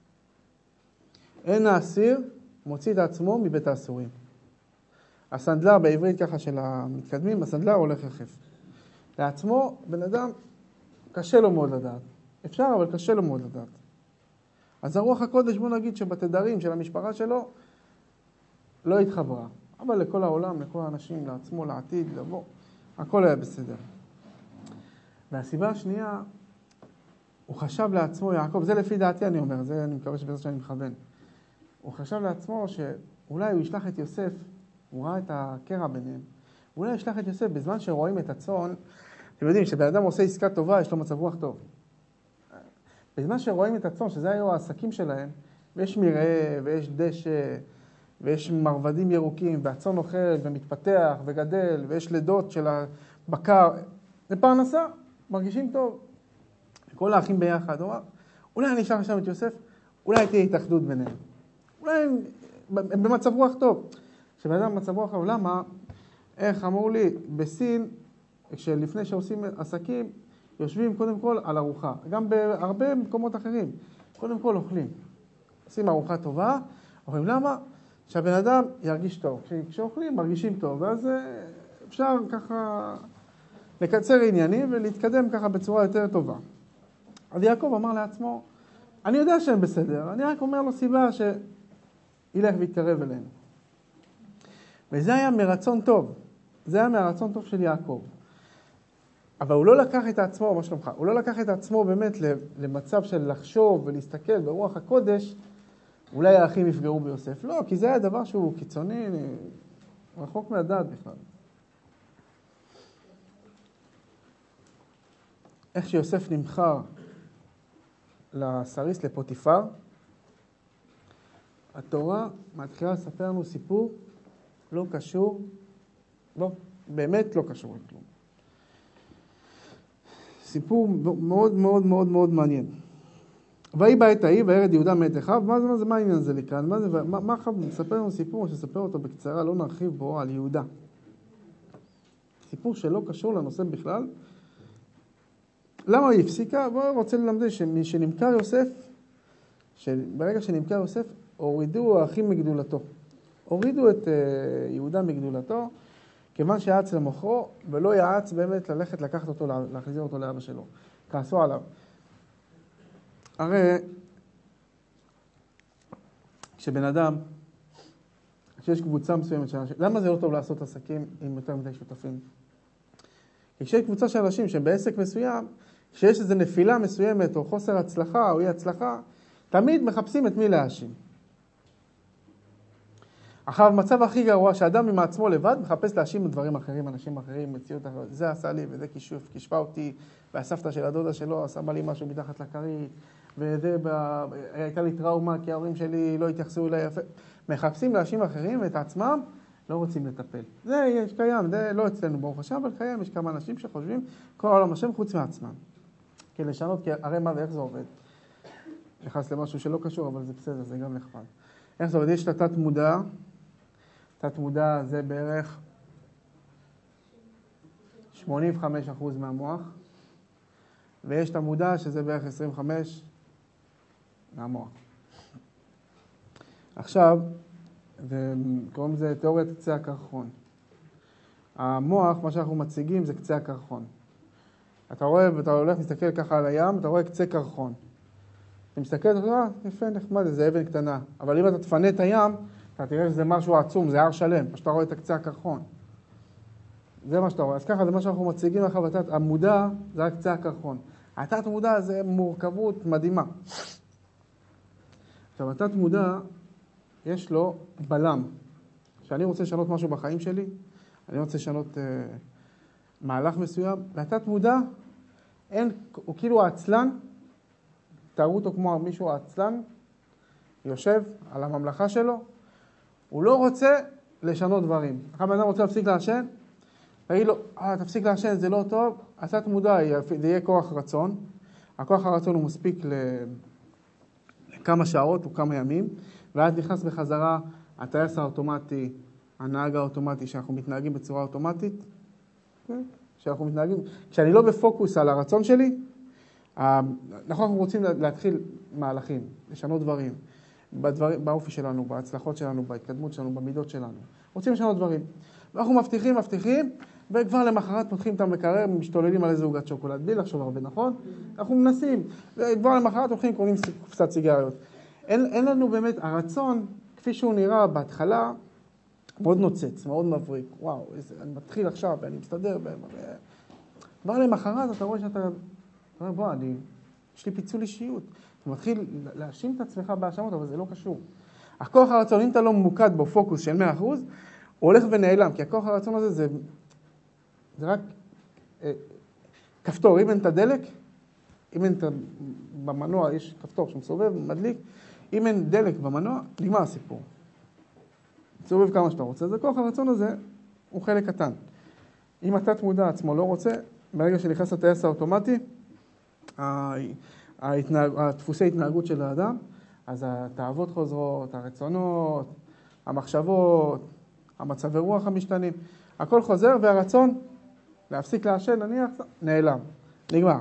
אין האסיר מוציא את עצמו מבית האסורים. הסנדלר בעברית ככה של המתקדמים, הסנדלר הולך יחף. לעצמו, בן אדם, קשה לו מאוד לדעת. אפשר, אבל קשה לו מאוד לדעת. אז הרוח הקודש, בוא נגיד שבתדרים של המשפחה שלו, לא התחברה. אבל לכל העולם, לכל האנשים, לעצמו, לעתיד, לבוא, הכל היה בסדר. והסיבה השנייה, הוא חשב לעצמו, יעקב, זה לפי דעתי אני אומר, זה אני מקווה שבזה שאני מכוון. הוא חשב לעצמו שאולי הוא ישלח את יוסף, הוא ראה את הקרע ביניהם, אולי ישלח את יוסף בזמן שרואים את הצאן, אתם יודעים, כשבן אדם עושה עסקה טובה, יש לו מצב רוח טוב. בזמן שרואים את הצאן, שזה היו העסקים שלהם, ויש מרעה, ויש דשא, ויש מרבדים ירוקים, והצאן אוכל ומתפתח וגדל, ויש לידות של הבקר, זה פרנסה, מרגישים טוב. כל האחים ביחד, הוא אמר, אולי אני אשלח שם את יוסף, אולי תהיה התאחדות ביניהם. אולי הם במצב רוח טוב. כשבן אדם במצב רוח טוב, למה? איך אמרו לי, בסין, כשלפני שעושים עסקים, יושבים קודם כל על ארוחה. גם בהרבה מקומות אחרים. קודם כל אוכלים. עושים ארוחה טובה, אוכלים. למה? שהבן אדם ירגיש טוב. כשאוכלים מרגישים טוב, ואז אפשר ככה לקצר עניינים ולהתקדם ככה בצורה יותר טובה. אז יעקב אמר לעצמו, אני יודע שהם בסדר, אני רק אומר לו סיבה שילך ויתקרב אליהם. וזה היה מרצון טוב, זה היה מהרצון טוב של יעקב. אבל הוא לא לקח את עצמו, מה שלומך, הוא לא לקח את עצמו באמת למצב של לחשוב ולהסתכל ברוח הקודש, אולי האחים יפגעו ביוסף. לא, כי זה היה דבר שהוא קיצוני, רחוק מהדעת בכלל. איך שיוסף נמכר לסריס, לפוטיפר, התורה מתחילה לספר לנו סיפור לא קשור, לא, באמת לא קשור לכלום. סיפור מאוד מאוד מאוד מאוד מעניין. ויהי בעת ההיא וירד יהודה מאת אחיו, מה זה, מה זה, מה העניין הזה לכאן? מה זה, מה, מה אחיו מספר לנו סיפור שספר אותו בקצרה, לא נרחיב בו על יהודה. סיפור שלא קשור לנושא בכלל. למה היא הפסיקה? בוא רוצה ללמד שנמכר יוסף, שברגע שנמכר יוסף, הורידו האחים מגדולתו. הורידו את יהודה מגדולתו, כיוון שיעץ למוכרו, ולא יעץ באמת ללכת לקחת אותו, להחזיר אותו לאבא שלו. כעסו עליו. הרי, כשבן אדם, כשיש קבוצה מסוימת של אנשים, למה זה לא טוב לעשות עסקים עם יותר מדי שותפים? כי כשיש קבוצה של אנשים שהם בעסק מסוים, כשיש איזו נפילה מסוימת, או חוסר הצלחה, או אי הצלחה, תמיד מחפשים את מי להאשים. אחר המצב הכי גרוע, שאדם עם עצמו לבד מחפש להאשים את דברים אחרים, אנשים אחרים, מציאות אחרת. זה עשה לי, וזה כישוף, כישפה אותי, והסבתא של הדודה שלו שמה לי משהו מתחת לכרית, וזה, הייתה לי טראומה, כי ההורים שלי לא התייחסו אליי יפה. מחפשים להאשים אחרים, ואת עצמם לא רוצים לטפל. זה יש קיים, זה לא אצלנו ברוך השם, אבל קיים, יש כמה אנשים שחושבים כל העולם השם חוץ מעצמם. כי לשנות, כי הרי מה ואיך זה עובד? נכנס למשהו שלא קשור, אבל זה בסדר, זה גם נחמד. איך זה עובד? יש תת מודע, תת מודע זה בערך שמונים וחמישה אחוז מהמוח, ויש את המודע שזה בערך עשרים וחמש מהמוח. עכשיו, וקוראים לזה תיאוריית קצה הקרחון. המוח, מה שאנחנו מציגים, זה קצה הקרחון. אתה רואה, ואתה הולך, מסתכל ככה על הים, אתה רואה קצה קרחון. אתה מסתכל, אתה רואה, יפה, נחמד, זה אבן קטנה. אבל אם אתה תפנה את הים, אתה תראה שזה משהו עצום, זה הר שלם, פשוט אתה רואה את הקצה הקרחון. זה מה שאתה רואה. אז ככה, זה מה שאנחנו מציגים לך, בתת, המודע זה רק קצה הקרחון. התת מודע זה מורכבות מדהימה. עכשיו, התת מודע, יש לו בלם. כשאני רוצה לשנות משהו בחיים שלי, אני רוצה לשנות אה, מהלך מסוים, לתת מודע, אין, הוא כאילו העצלן, תארו אותו כמו מישהו העצלן, יושב על הממלכה שלו, הוא לא רוצה לשנות דברים. אחר בן אדם רוצה להפסיק לעשן, תגיד לו, אה, תפסיק לעשן, זה לא טוב, התת מודע, זה יהיה כוח רצון, הכוח הרצון הוא מספיק לכמה שעות או כמה ימים, ואז נכנס בחזרה הטייס האוטומטי, הנהג האוטומטי, שאנחנו מתנהגים בצורה אוטומטית, שאנחנו מתנהגים, כשאני לא בפוקוס על הרצון שלי, אנחנו רוצים להתחיל מהלכים, לשנות דברים, בדברים, באופי שלנו, בהצלחות שלנו, בהתקדמות שלנו, במידות שלנו. רוצים לשנות דברים. ואנחנו מבטיחים, מבטיחים, וכבר למחרת פותחים את המקרר, משתוללים על איזה עוגת שוקולד, בלי לחשוב הרבה, נכון? אנחנו מנסים, וכבר למחרת הולכים, קונים קופסת סיגריות. אין, אין לנו באמת, הרצון, כפי שהוא נראה בהתחלה, מאוד נוצץ, מאוד מבריק. וואו, איזה, אני מתחיל עכשיו, ואני מסתדר. כבר למחרת אתה רואה שאתה, אתה אומר, בוא, אני, יש לי פיצול אישיות. אתה מתחיל להאשים את עצמך בהאשמות, אבל זה לא קשור. הכוח הרצון, אם אתה לא ממוקד בו פוקוס של מאה אחוז, הוא הולך ונעלם, כי הכוח הרצון הזה זה, זה רק אה, כפתור. אם אין את הדלק, אם אין את במנוע, יש כפתור שמסובב, מדליק, אם אין דלק במנוע, נגמר הסיפור. מסובב כמה שאתה רוצה, אז הכוח הרצון הזה הוא חלק קטן. אם התת מודע עצמו לא רוצה, ברגע שנכנס הטייס האוטומטי, הדפוסי התנהגות של האדם, אז התאוות חוזרות, הרצונות, המחשבות, המצבי רוח המשתנים, הכל חוזר, והרצון להפסיק לעשן, נניח, נעלם, נגמר.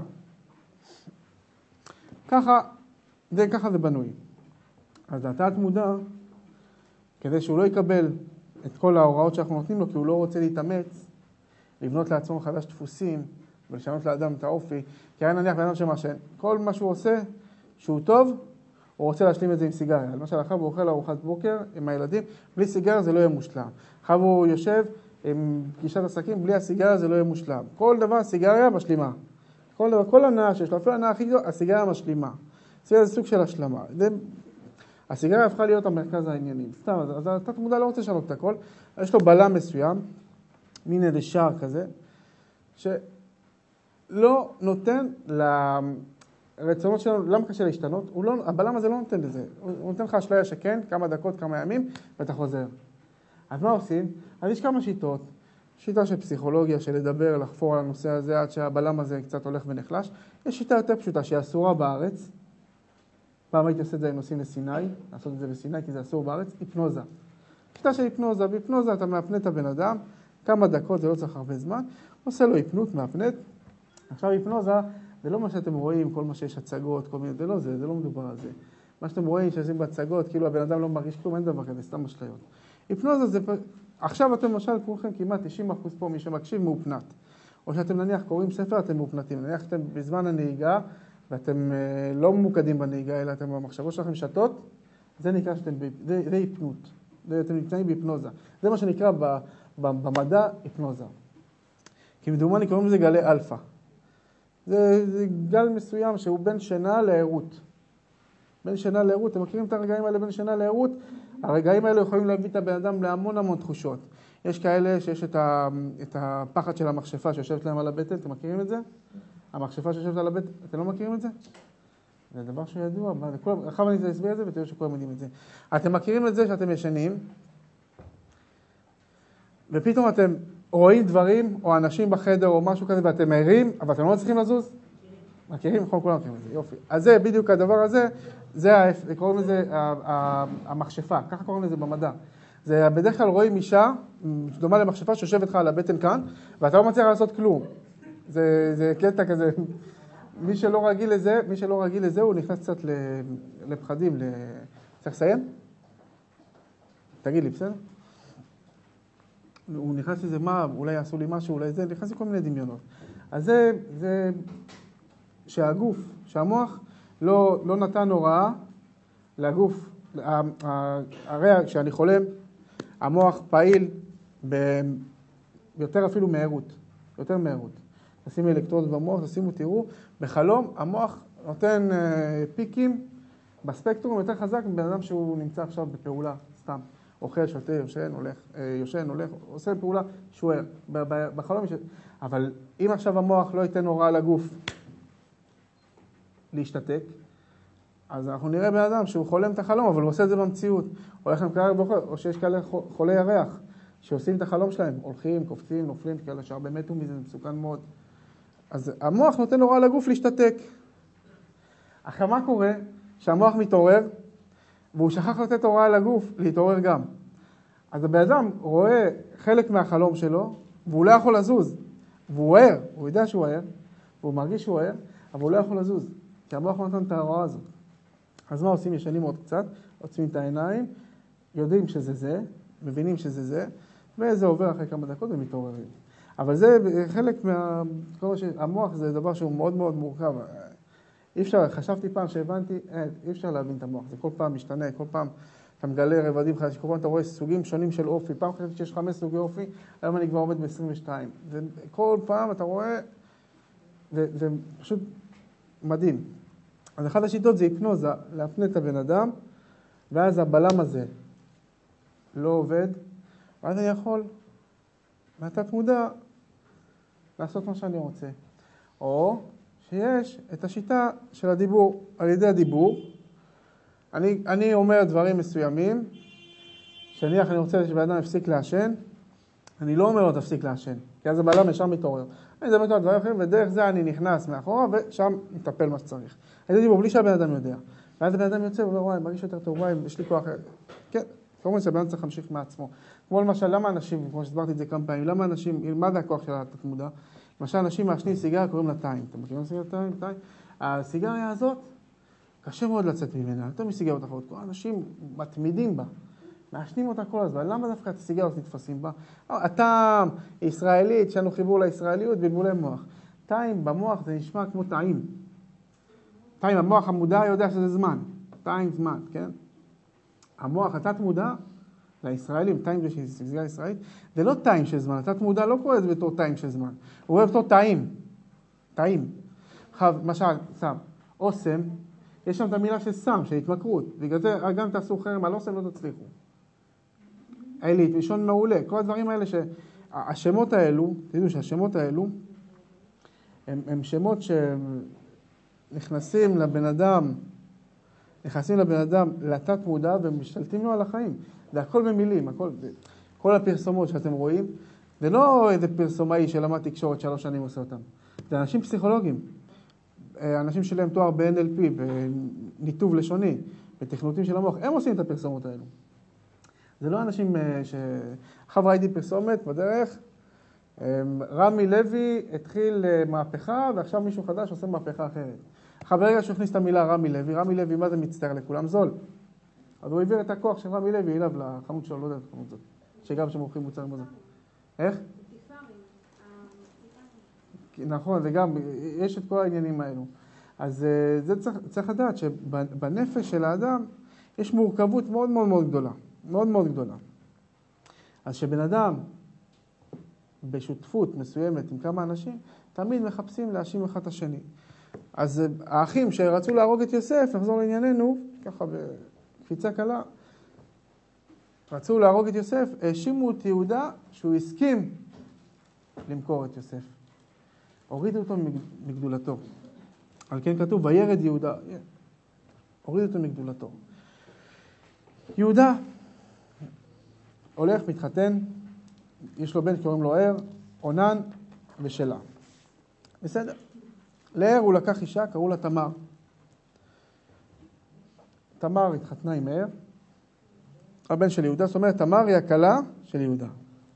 ככה, זה, ככה זה בנוי. אז התת מודע, כדי שהוא לא יקבל את כל ההוראות שאנחנו נותנים לו, כי הוא לא רוצה להתאמץ, לבנות לעצמו חדש דפוסים, ולשנות לאדם את האופי, כי היה נניח באדם שמעשן, כל מה שהוא עושה, שהוא טוב, הוא רוצה להשלים את זה עם סיגריה. למשל, אחר הוא אוכל ארוחת בוקר עם הילדים, בלי סיגריה זה לא יהיה מושלם. אחר הוא יושב עם פגישת עסקים, בלי הסיגריה זה לא יהיה מושלם. כל דבר, סיגריה משלימה. כל דבר, כל הנאה שיש לו, אפילו הנאה הכי גדולה, הסיגריה משלימה. זה סוג של השלמה. זה, הסיגריה הפכה להיות המרכז העניינים. סתם, אז התת מודע לא רוצה לשנות את הכל. יש לו בלם מסוים, מין איזה שער כזה, שלא נותן לרצונות שלנו, למה קשה להשתנות? הוא לא, הבלם הזה לא נותן לזה. הוא נותן לך אשליה שכן, כמה דקות, כמה ימים, ואתה חוזר. אז מה עושים? אז יש כמה שיטות. שיטה של פסיכולוגיה, של לדבר, לחפור על הנושא הזה, עד שהבלם הזה קצת הולך ונחלש. יש שיטה יותר פשוטה, שהיא אסורה בארץ. פעם הייתי עושה את זה עם נוסעים לסיני, לעשות את זה בסיני, כי זה אסור בארץ, היפנוזה. שיטה של היפנוזה, בהיפנוזה אתה מאפנט את הבן אדם, כמה דקות, זה לא צריך הרבה זמן, עושה לו היפנות, מאפנט. עכשיו היפנוזה, זה לא מה שאתם רואים, כל מה שיש הצגות, כל מיני, זה לא זה, זה לא מדובר על זה. מה שאתם רואים שעושים בהצגות, כאילו הבן אדם לא מרגיש כלום, אין דבר כזה, סתם אשליות. היפנוזה זה, עכשיו אתם למשל כולכם כמעט תשעים אחוז פה, מי שמקשיב מאופנת. או שאתם נניח קוראים ספר, אתם מאופנתים. נניח שאתם בזמן הנהיגה, ואתם לא ממוקדים בנהיגה, אלא אתם במחשבות שלכם שתות, זה נקרא שאתם, זה, זה היפנות. זה, אתם נמצאים בהיפנוזה. זה מה שנקרא ב, ב, במדע היפנוזה. כי מדומני קוראים לזה גלי אלפא. זה, זה גל מסוים שהוא בין שינה לערות. בין שינה לערות, אתם מכירים את הרגעים האלה בין שינה לערות? הרגעים האלה יכולים להביא את הבן אדם להמון המון תחושות. יש כאלה שיש את, ה, את הפחד של המכשפה שיושבת להם על הבטן, אתם מכירים את זה? המכשפה שיושבת על הבטן, אתם לא מכירים את זה? זה דבר שידוע, עכשיו אני אסביר את זה ותראו שכולם יודעים את זה. אתם מכירים את זה שאתם ישנים, ופתאום אתם רואים דברים או אנשים בחדר או משהו כזה ואתם ערים, אבל אתם לא צריכים לזוז? מכירים? נכון, כולם מכירים את זה, יופי. אז זה בדיוק הדבר הזה, זה קוראים לזה המכשפה, ככה קוראים לזה במדע. זה בדרך כלל רואים אישה, דומה למכשפה שיושבת לך על הבטן כאן, ואתה לא מצליח לעשות כלום. זה, זה קטע כזה, מי שלא רגיל לזה, מי שלא רגיל לזה, הוא נכנס קצת לפחדים, צריך לסיים? תגיד לי, בסדר? הוא נכנס לזה, מה, אולי יעשו לי משהו, אולי זה, נכנס לכל מיני דמיונות. אז זה, זה שהגוף, שהמוח לא, לא נתן הוראה לגוף, הרי כשאני חולם, המוח פעיל ביותר אפילו מהירות, יותר מהירות. תשימו אלקטרודות במוח, תשימו, תראו, בחלום המוח נותן פיקים בספקטרום יותר חזק מבן אדם שהוא נמצא עכשיו בפעולה, סתם. אוכל, שותה, יושן, הולך, יושן, הולך, עושה פעולה שוער. בחלום יש... אבל אם עכשיו המוח לא ייתן הוראה לגוף להשתתק, אז אנחנו נראה בן אדם שהוא חולם את החלום, אבל הוא עושה את זה במציאות. הולך למקרר בוחר, או שיש כאלה חולי ירח, שעושים את החלום שלהם, הולכים, קופצים, נופלים, כאלה שהרבה מתו מזה, זה מסוכן מאוד. אז המוח נותן הוראה לגוף להשתתק. אחרי מה קורה? שהמוח מתעורר, והוא שכח לתת הוראה לגוף להתעורר גם. אז הבן אדם רואה חלק מהחלום שלו, והוא לא יכול לזוז. והוא ער, הוא יודע שהוא ער, והוא מרגיש שהוא ער, אבל הוא לא יכול לזוז, כי המוח נותן את ההוראה הזאת. אז מה עושים? ישנים עוד קצת, עוצמים את העיניים, יודעים שזה זה, מבינים שזה זה, וזה עובר אחרי כמה דקות ומתעוררים. אבל זה חלק מה... המוח זה דבר שהוא מאוד מאוד מורכב. אי אפשר, חשבתי פעם שהבנתי, אי אפשר להבין את המוח, זה כל פעם משתנה, כל פעם אתה מגלה רבדים חדשים, כל פעם אתה רואה סוגים שונים של אופי, פעם חשבתי שיש חמש סוגי אופי, היום אני כבר עומד ב-עשרים ושתיים. וכל פעם אתה רואה, זה פשוט מדהים. אז אחת השיטות זה היפנוזה, להפנות את הבן אדם, ואז הבלם הזה לא עובד, ואז אני יכול, מהתת מודע, לעשות מה שאני רוצה. או שיש את השיטה של הדיבור, על ידי הדיבור, אני, אני אומר דברים מסוימים, שנניח אני רוצה שבן אדם יפסיק לעשן, אני לא אומר לו תפסיק לעשן, כי אז הבלם ישר מתעורר. אני מדבר על דברים אחרים, ודרך זה אני נכנס מאחורה, ושם מטפל מה שצריך. אני דיבור, בלי שהבן אדם יודע. ואז הבן אדם יוצא ואומר, וואי, מרגיש יותר טוב, וואי, יש לי כוח. כן, כמובן שהבן אדם צריך להמשיך מעצמו. כמו למשל, למה אנשים, כמו שסברתי את זה כמה פעמים, למה אנשים, מה זה הכוח של התת-מודע? למשל, אנשים מעשנים סיגריה, קוראים לה טיים. אתם מכירים סיגריה טיים? טיים? הסיגריה הזאת, קשה מאוד לצאת ממנה, יותר מסיגריות אחרות. כל האנשים מתמידים בה, מעשנים אותה כל הזמן. למה דווקא את הסיגריות נתפסים בה? הטעם, ישראלית, שאנו חיבור לישראליות, בלבולי מוח. טיים במוח זה נשמע כמו טעים. טיים, המוח המודע יודע שזה זמן. טיים זמן, כן? המוח, התת מודע, לישראלים, טיים זה סיגריה ישראלית, זה לא טיים של זמן. התת מודע לא קורא את זה בתור טיים של זמן. הוא רואה בתור טעים. טעים. עכשיו, למשל, סם. אוסם, יש שם את המילה של סם, של התמכרות. בגלל זה, גם תעשו חרם על אוסם, לא תצליחו. עילית, לישון מעולה. כל הדברים האלה שהשמות האלו, תדעו שהשמות האלו, הם, הם שמות שנכנסים לבן אדם, נכנסים לבן אדם לתת מודע ומשתלטים לו על החיים. זה הכל במילים, הכל, כל הפרסומות שאתם רואים, זה לא איזה פרסומאי שלמד תקשורת שלוש שנים עושה אותם. זה אנשים פסיכולוגיים. אנשים שלהם תואר ב-אן אל פי, בניתוב לשוני, בתכנותים של המוח, הם עושים את הפרסומות האלו. זה לא אנשים ש... עכשיו ראיתי פרסומת בדרך, רמי לוי התחיל מהפכה, ועכשיו מישהו חדש עושה מהפכה אחרת. ברגע שהוא הכניס את המילה רמי לוי, רמי לוי, מה זה מצטער לכולם? זול. אז הוא העביר את הכוח של רמי לוי אליו לחנות שלו, לא יודע את החנות הזאת, שגם שמוכרים מוצרים בזה. איך? נכון, זה גם, יש את כל העניינים האלו. אז זה צריך, צריך לדעת שבנפש של האדם יש מורכבות מאוד מאוד מאוד גדולה, מאוד מאוד גדולה. אז שבן אדם בשותפות מסוימת עם כמה אנשים, תמיד מחפשים להאשים אחד את השני. אז האחים שרצו להרוג את יוסף, נחזור לענייננו, ככה בקפיצה קלה, רצו להרוג את יוסף, האשימו את יהודה שהוא הסכים למכור את יוסף. הורידו אותו מגדולתו. על כן כתוב, וירד יהודה, הורידו אותו מגדולתו. יהודה הולך, מתחתן, יש לו בן, קוראים לו ער, עונן ושלה. בסדר. לער הוא לקח אישה, קראו לה תמר. תמר התחתנה עם ער, הבן של יהודה, זאת אומרת, תמר היא הכלה של יהודה.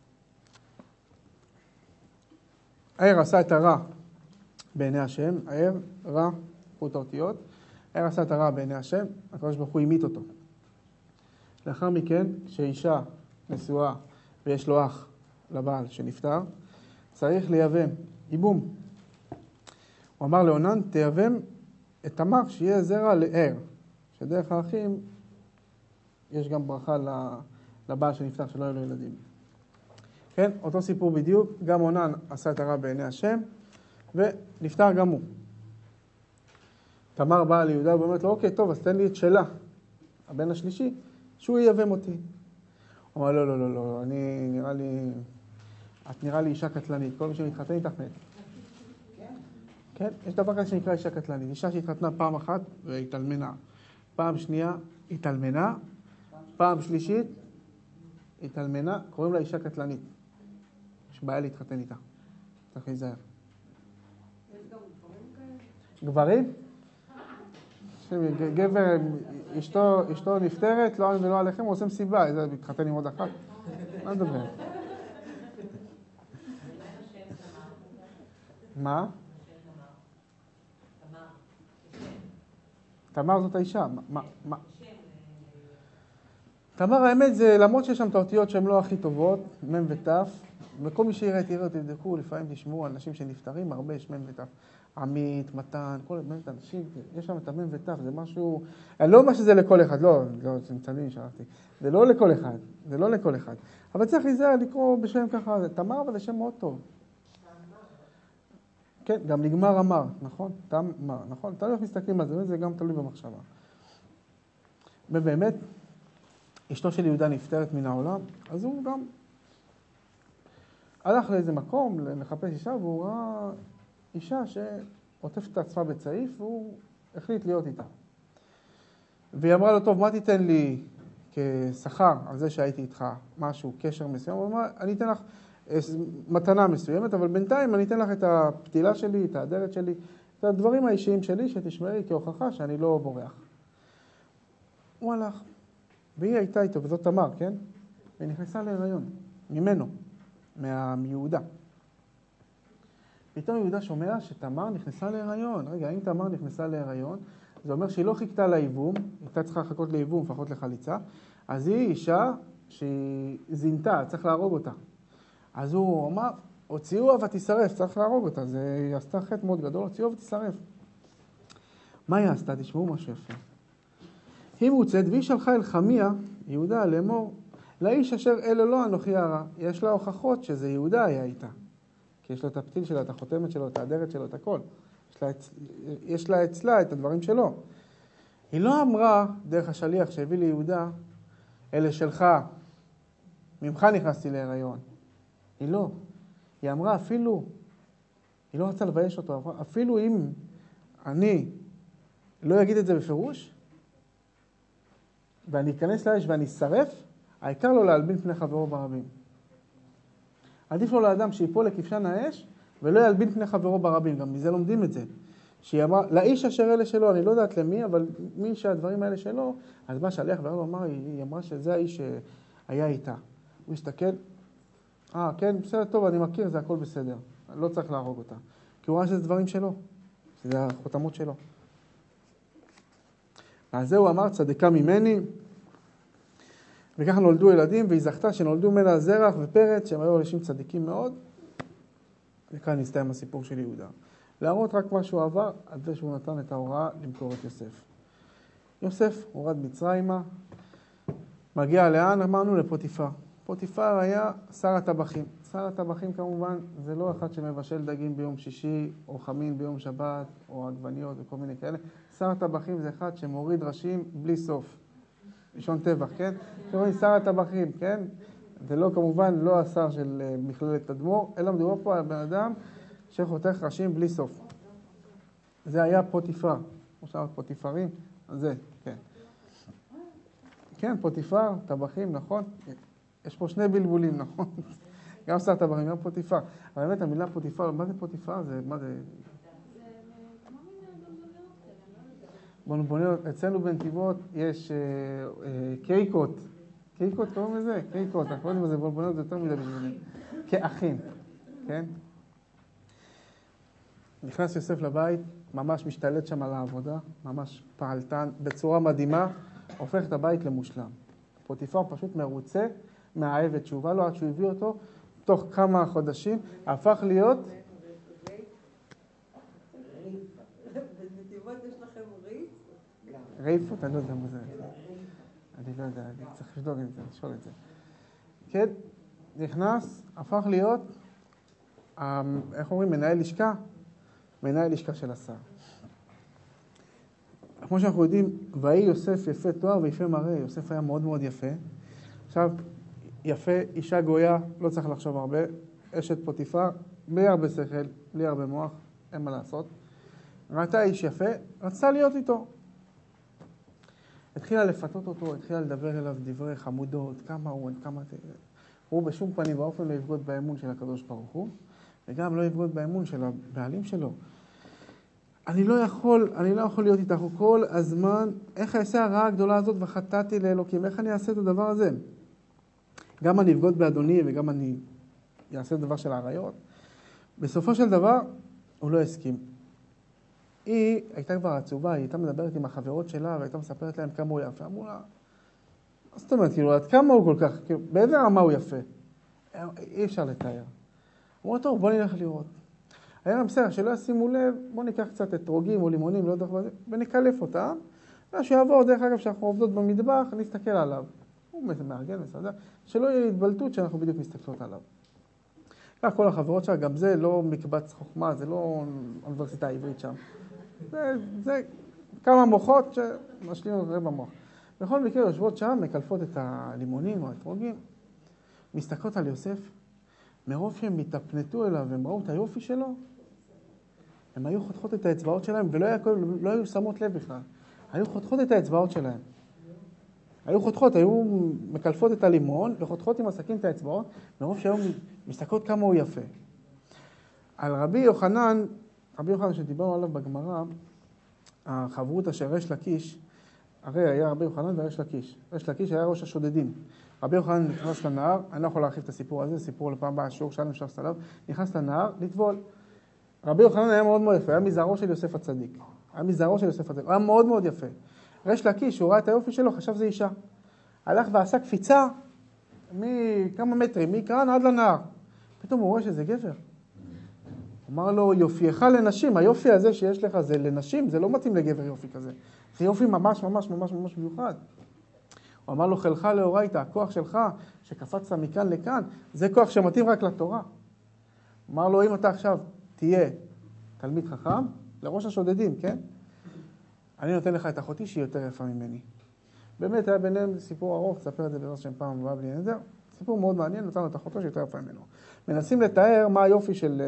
ער עשה את הרע בעיני השם, ער, רע, קחו את האותיות, ער עשה את הרע בעיני השם, הקדוש ברוך הוא המית אותו. לאחר מכן, כשאישה נשואה ויש לו אח לבעל שנפטר, צריך לייבם, ייבום. הוא אמר לעונן, תייבם את תמר שיהיה זרע לער, שדרך האחים יש גם ברכה לבעל שנפטר שלא יהיו לו ילדים. כן, אותו סיפור בדיוק, גם עונן עשה את הרע בעיני השם, ונפטר גם הוא. תמר באה ליהודה ואומרת לו, אוקיי, טוב, אז תן לי את שלה, הבן השלישי, שהוא ייבם אותי. הוא אמר, לא, לא, לא, לא, אני נראה לי, את נראה לי אישה קטלנית, כל מי שמתחתן איתך מת. כן, יש דבר כזה שנקרא אישה קטלנית, אישה שהתחתנה פעם אחת והתאלמנה, פעם שנייה התאלמנה, פעם שלישית התאלמנה, קוראים לה אישה קטלנית. יש בעיה להתחתן איתה, צריך להיזהר. יש גם גברים כאלה? גברים? גבר, אשתו, אשתו נפטרת, לא עליהם ולא עליכם, הוא עושה מסיבה, איזה מתחתן עם עוד אחת. מה נדבר? מה? תמר זאת האישה, מה? מה? תמר האמת זה, למרות שיש שם את האותיות שהן לא הכי טובות, מם ותף, וכל מי שיראה תראו, תבדקו, לפעמים תשמעו אנשים שנפטרים, הרבה יש מם ותף. עמית, מתן, כל באמת אנשים, יש שם את המם ותף, זה משהו, אני לא אומר שזה לכל אחד, לא, לא, זה מצלמי, שרחתי, זה לא לכל אחד, זה לא לכל אחד, אבל צריך להיזהר לקרוא בשם ככה, תמר, אבל זה שם מאוד טוב. כן, גם נגמר אמר, נכון? תמר, נכון? תלוי איך מסתכלים על זה, זה גם תלוי במחשבה. ובאמת, אשתו של יהודה נפטרת מן העולם, אז הוא גם הלך לאיזה מקום לחפש אישה, והוא ראה אישה שעוטפת את עצמה בצעיף, והוא החליט להיות איתה. והיא אמרה לו, טוב, מה תיתן לי כשכר על זה שהייתי איתך, משהו, קשר מסוים? הוא אמר, אני אתן לך מתנה מסוימת, אבל בינתיים אני אתן לך את הפתילה שלי, את האדרת שלי, את הדברים האישיים שלי, שתשמעי כהוכחה שאני לא בורח. הוא הלך, והיא הייתה איתו, וזאת תמר, כן? והיא נכנסה להיריון, ממנו, מה... מיהודה. פתאום יהודה שומע שתמר נכנסה להיריון. רגע, אם תמר נכנסה להיריון, זה אומר שהיא לא חיכתה לאיבום, היא הייתה צריכה לחכות לאיבום, לפחות לחליצה, אז היא אישה שהיא זינתה, צריך להרוג אותה. אז הוא אמר, הוציאוה ותשרף, צריך להרוג אותה, זה עשתה חטא מאוד גדול, הוציאוה ותשרף. מה היא עשתה? תשמעו משהו יפה. היא מוצאת, והיא שלחה אל חמיה, יהודה, לאמור, לאיש אשר אלה לא אנוכי הרע. יש לה הוכחות שזה יהודה היה איתה. כי יש לו את הפתיל שלה, את החותמת שלו, את האדרת שלו, את הכל. יש לה, יש לה אצלה את הדברים שלו. היא לא אמרה, דרך השליח שהביא ליהודה, אלה שלך, ממך נכנסתי להיריון. היא לא. היא אמרה, אפילו, היא לא רצה לבייש אותו, אפילו אם אני לא אגיד את זה בפירוש, ואני אכנס לאש ואני אשרף, העיקר לו להלבין פני חברו ברבים. עדיף לו לאדם שיפול לכבשן האש, ולא ילבין פני חברו ברבים. גם מזה לומדים את זה. שהיא אמרה, לאיש אשר אלה שלו, אני לא יודעת למי, אבל מי שהדברים האלה שלו, אז בא שליח והוא אמר, היא אמרה שזה האיש שהיה איתה. הוא הסתכל, אה, כן, בסדר, טוב, אני מכיר, זה הכל בסדר. לא צריך להרוג אותה. כי הוא ראה שזה דברים שלו. זה החותמות שלו. אז זהו אמר צדקה ממני, וככה נולדו ילדים, והיא זכתה שנולדו ממנה זרח ופרץ, שהם היו אנשים צדיקים מאוד, וכאן נסתיים הסיפור של יהודה. להראות רק מה שהוא עבר, עד זה שהוא נתן את ההוראה למכור את יוסף. יוסף הורד מצרימה, מגיע לאן? אמרנו לפוטיפר. פוטיפר היה שר הטבחים. שר הטבחים כמובן זה לא אחד שמבשל דגים ביום שישי, או חמין ביום שבת, או עגבניות וכל מיני כאלה. שר הטבחים זה אחד שמוריד ראשים בלי סוף. לישון טבח, כן? שאומרים שר הטבחים, כן? זה לא כמובן לא השר של מכללת תדמור, אלא מדובר פה על בן אדם שחותך ראשים בלי סוף. זה היה פוטיפר. כמו שאמרת פוטיפרים, זה, כן. כן, פוטיפר, טבחים, נכון? יש פה שני בלבולים, נכון? גם שר טבחים, גם פוטיפר. אבל באמת המילה פוטיפר, מה זה פוטיפר? זה, מה זה? בונבוניות, אצלנו בנתיבות יש אה, אה, קייקות. קייקות קוראים לזה? קייקות, אנחנו יודעים מה זה בונבוניות, זה יותר מדי בשבילים. כאחים, כן? נכנס יוסף לבית, ממש משתלט שם על העבודה, ממש פעלתן, בצורה מדהימה, הופך את הבית למושלם. פוטיפר פשוט מרוצה מהעבד שהובא לו, עד שהוא הביא אותו, תוך כמה חודשים, הפך להיות... בנתיבות יש לכם ריף? ריפות? אני לא יודע מה זה. אני לא יודע, אני צריך לשדוג את זה, לשאול את זה. כן, נכנס, הפך להיות, איך אומרים, מנהל לשכה? מנהל לשכה של השר. כמו שאנחנו יודעים, ויהי יוסף יפה תואר ויפה מראה. יוסף היה מאוד מאוד יפה. עכשיו, יפה, אישה גויה, לא צריך לחשוב הרבה. אשת פוטיפר, בלי הרבה שכל, בלי הרבה מוח, אין מה לעשות. ראתה איש יפה, רצתה להיות איתו. התחילה לפתות אותו, התחילה לדבר אליו דברי חמודות, כמה הוא, כמה... הוא בשום פנים ואופן לא יבגוד באמון של הקדוש ברוך הוא, וגם לא יבגוד באמון של הבעלים שלו. אני לא יכול, אני לא יכול להיות איתך כל הזמן, איך אעשה הרעה הגדולה הזאת וחטאתי לאלוקים, איך אני אעשה את הדבר הזה? גם אני אבגוד באדוני וגם אני אעשה את הדבר של העריות. בסופו של דבר, הוא לא הסכים. היא הייתה כבר עצובה, היא הייתה מדברת עם החברות שלה והייתה מספרת להם כמה הוא יפה. אמרו לה, מה זאת אומרת, כאילו, עד כמה הוא כל כך, כאילו, באיזה רמה הוא יפה? אי אפשר לתאר. אמרו, טוב, בוא נלך לראות. היה בסדר, שלא ישימו לב, בוא ניקח קצת אתרוגים או לימונים, לא יודע, ונקלף אותם, ושיעבור, דרך אגב, שאנחנו עובדות במטבח, נסתכל עליו. הוא מארגן, מסדר, שלא יהיה התבלטות שאנחנו בדיוק מסתכלות עליו. כך כל החברות שלה, גם זה לא מקבץ חוכמה, זה לא אוניברסיטה העברית שם. זה, זה כמה מוחות שמשלימים רבע מוח. בכל מקרה, יושבות שם, מקלפות את הלימונים או האתרוגים, מסתכלות על יוסף, מרוב שהם מתאפנתו אליו והם ראו את היופי שלו, הם היו חותכות את האצבעות שלהם ולא היה, לא היו שמות לב בכלל. היו חותכות את האצבעות שלהם. היו חותכות, היו מקלפות את הלימון וחותכות עם הסכין את האצבעות, מרוב שהיו מסתכלות כמה הוא יפה. על רבי יוחנן, רבי יוחנן שדיברנו עליו בגמרא, החברותא של ריש לקיש, הרי היה רבי יוחנן וריש לקיש. ריש לקיש היה ראש השודדים. רבי יוחנן נכנס לנהר, אני לא יכול להרחיב את הסיפור הזה, סיפור לפעם הבאה, שיעור שלנו אפשר לעשות עליו, נכנס לנהר לטבול. רבי יוחנן היה מאוד מאוד יפה, היה מזרעו של יוסף הצדיק. היה מזרעו של יוסף הצדיק, הוא היה מאוד מאוד יפה. ריש לקיש, הוא ראה את היופי שלו, חשב זה אישה. הלך ועשה קפיצה מכמה מטרים, מכאן עד לנהר. פתאום הוא רואה שזה גבר. אמר לו, יופייך לנשים, היופי הזה שיש לך זה לנשים, זה לא מתאים לגבר יופי כזה. זה יופי ממש ממש ממש ממש מיוחד. הוא אמר לו, חלך לאורייתא, הכוח שלך שקפצת מכאן לכאן, זה כוח שמתאים רק לתורה. אמר לו, אם אתה עכשיו תהיה תלמיד חכם, לראש השודדים, כן? אני נותן לך את אחותי שהיא יותר יפה ממני. באמת היה ביניהם סיפור ארוך, תספר את זה בעזרת שם פעם הבאה בלי נדר. סיפור מאוד מעניין, נתן לו את אחותו שהיא יותר יפה ממנו. מנסים לתאר מה היופי של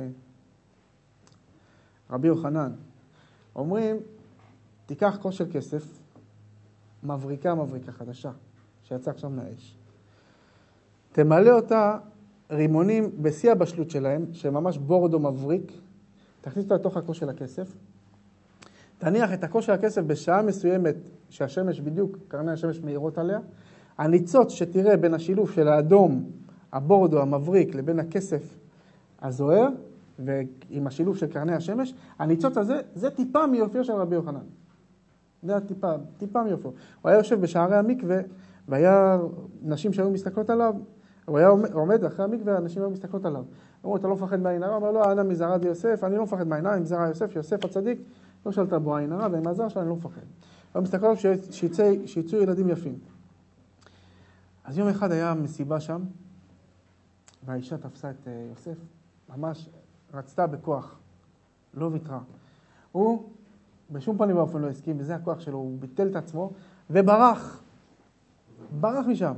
רבי יוחנן. אומרים, תיקח כוס של כסף, מבריקה מבריקה חדשה, שיצא עכשיו מהאש. תמלא אותה רימונים בשיא הבשלות שלהם, שממש בורדו מבריק, תכניס אותה לתוך הכוס של הכסף, תניח את הכוס של הכסף בשעה מסוימת שהשמש בדיוק, קרני השמש מאירות עליה, הניצוץ שתראה בין השילוב של האדום, הבורדו, המבריק, לבין הכסף הזוהר, ועם השילוב של קרני השמש, הניצוץ הזה, זה טיפה מיופיו של רבי יוחנן. זה היה טיפה, טיפה מיופו. הוא היה יושב בשערי המקווה, והיה נשים שהיו מסתכלות עליו, הוא היה עומד אחרי המקווה, הנשים היו מסתכלות עליו. אמרו, אתה לא מפחד מהעין הרע? אמר, לא, אנא מזרע דיוסף, אני לא מפחד מהעין הרע, אם זרע יוסף, יוסף הצדיק, לא שאלת בו העין הרע, ועם הזרע שלו אני לא מפחד. הוא מסתכל עליו שיצאו ילדים יפים. אז יום אחד היה מסיבה שם, והאישה תפסה את יוסף, ממש רצתה בכוח, לא ויתרה. הוא בשום פנים באופן לא הסכים, וזה הכוח שלו, הוא ביטל את עצמו, וברח. ברח משם.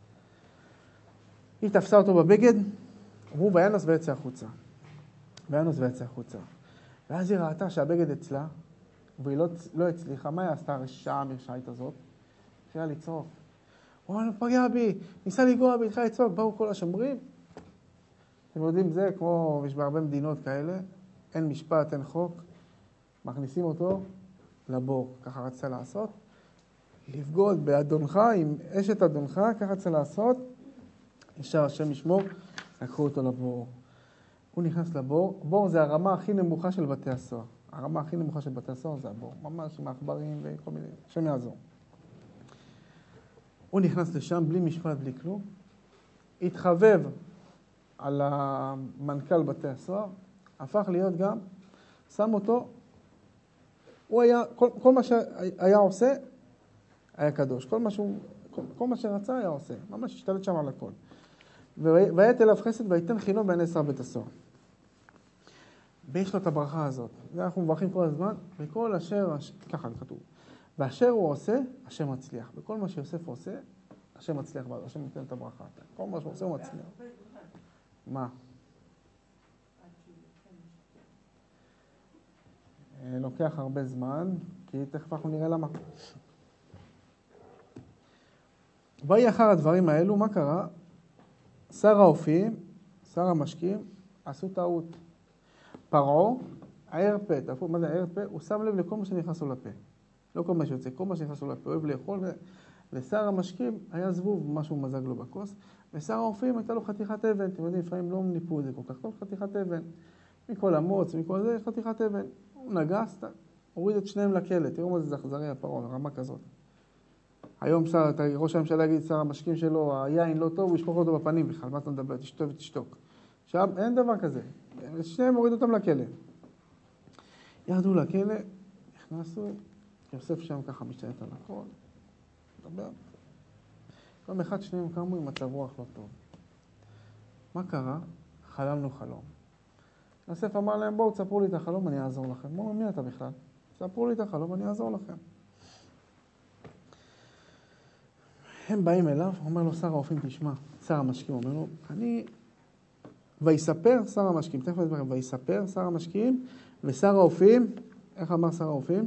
היא תפסה אותו בבגד, והוא וינוס ויצא החוצה. וינוס ויצא החוצה. ואז היא ראתה שהבגד אצלה, והיא לא, לא הצליחה. מה היא עשתה הרשעה המרשעית הזאת? התחילה לצעוק. הוא פגע בי, ניסה לגוע בי, התחילה לצעוק, באו כל השומרים. אתם יודעים, זה כמו, יש בהרבה מדינות כאלה, אין משפט, אין חוק, מכניסים אותו לבור, ככה רצה לעשות. לבגוד באדונך, עם אשת אדונך, ככה רצה לעשות. ישר השם ישמור, לקחו אותו לבור. הוא נכנס לבור, בור זה הרמה הכי נמוכה של בתי הסוהר. הרמה הכי נמוכה של בתי הסוהר זה הבור, ממש עם העכברים וכל מיני, השם יעזור. הוא נכנס לשם בלי משפט, בלי כלום. התחבב על המנכ"ל בתי הסוהר, הפך להיות גם, שם אותו, הוא היה, כל, כל מה שהיה עושה, היה קדוש. כל מה, שהוא, כל, כל מה שרצה היה עושה, ממש השתלט שם על הכל. ויית אליו חסד ויתן חינום בעיני שר בית הסוהר. ויש לו את הברכה הזאת. ואנחנו מברכים כל הזמן, וכל אשר, ככה כתוב, ואשר הוא עושה, השם מצליח. וכל מה שיוסף עושה, השם מצליח, השם נותן את הברכה. כל מה שהוא עושה, הוא מצליח. מה? לוקח הרבה זמן, כי תכף אנחנו נראה למה. ויהי אחר הדברים האלו, מה קרה? שר האופים, שר המשקים, עשו טעות. פרעה, ער פה, מה זה ער פה? הוא שם לב לכל מה שנכנס לו לפה. לא כל מה שיוצא, כל מה שנכנס לו לפה, אוהב לאכול. ושר המשקים היה זבוב, משהו מזג לו בכוס. ושר האופים הייתה לו חתיכת אבן. אתם יודעים, לפעמים לא ניפו את זה כל כך טוב, חתיכת אבן. מכל המוץ, מכל זה, חתיכת אבן. הוא נגס, הוריד את שניהם לכלא. תראו מה זה זכזרי הפרעה, רמה כזאת. היום שר, ראש הממשלה יגיד, שר המשקים שלו, היין לא טוב, הוא ישפוך אותו בפנים בכלל. מה אתה מדבר? תשתוק ותשתוק. שם אין דבר כזה. שניהם הוריד אותם לכלא. ירדו לכלא, נכנסו, יוסף שם ככה משתלט על הכל. מדבר. פעם אחד שניהם קמו עם מצב רוח לא טוב. מה קרה? חלמנו חלום. יוסף אמר להם, בואו תספרו לי את החלום, אני אעזור לכם. אמרו, מי אתה בכלל? תספרו לי את החלום, אני אעזור לכם. הם באים אליו, אומר לו שר האופים, תשמע, שר המשקים, אומר לו, אני... ויספר שר המשקים, תכף אני אומר, ויספר שר המשקים, ושר האופים, איך אמר שר האופים?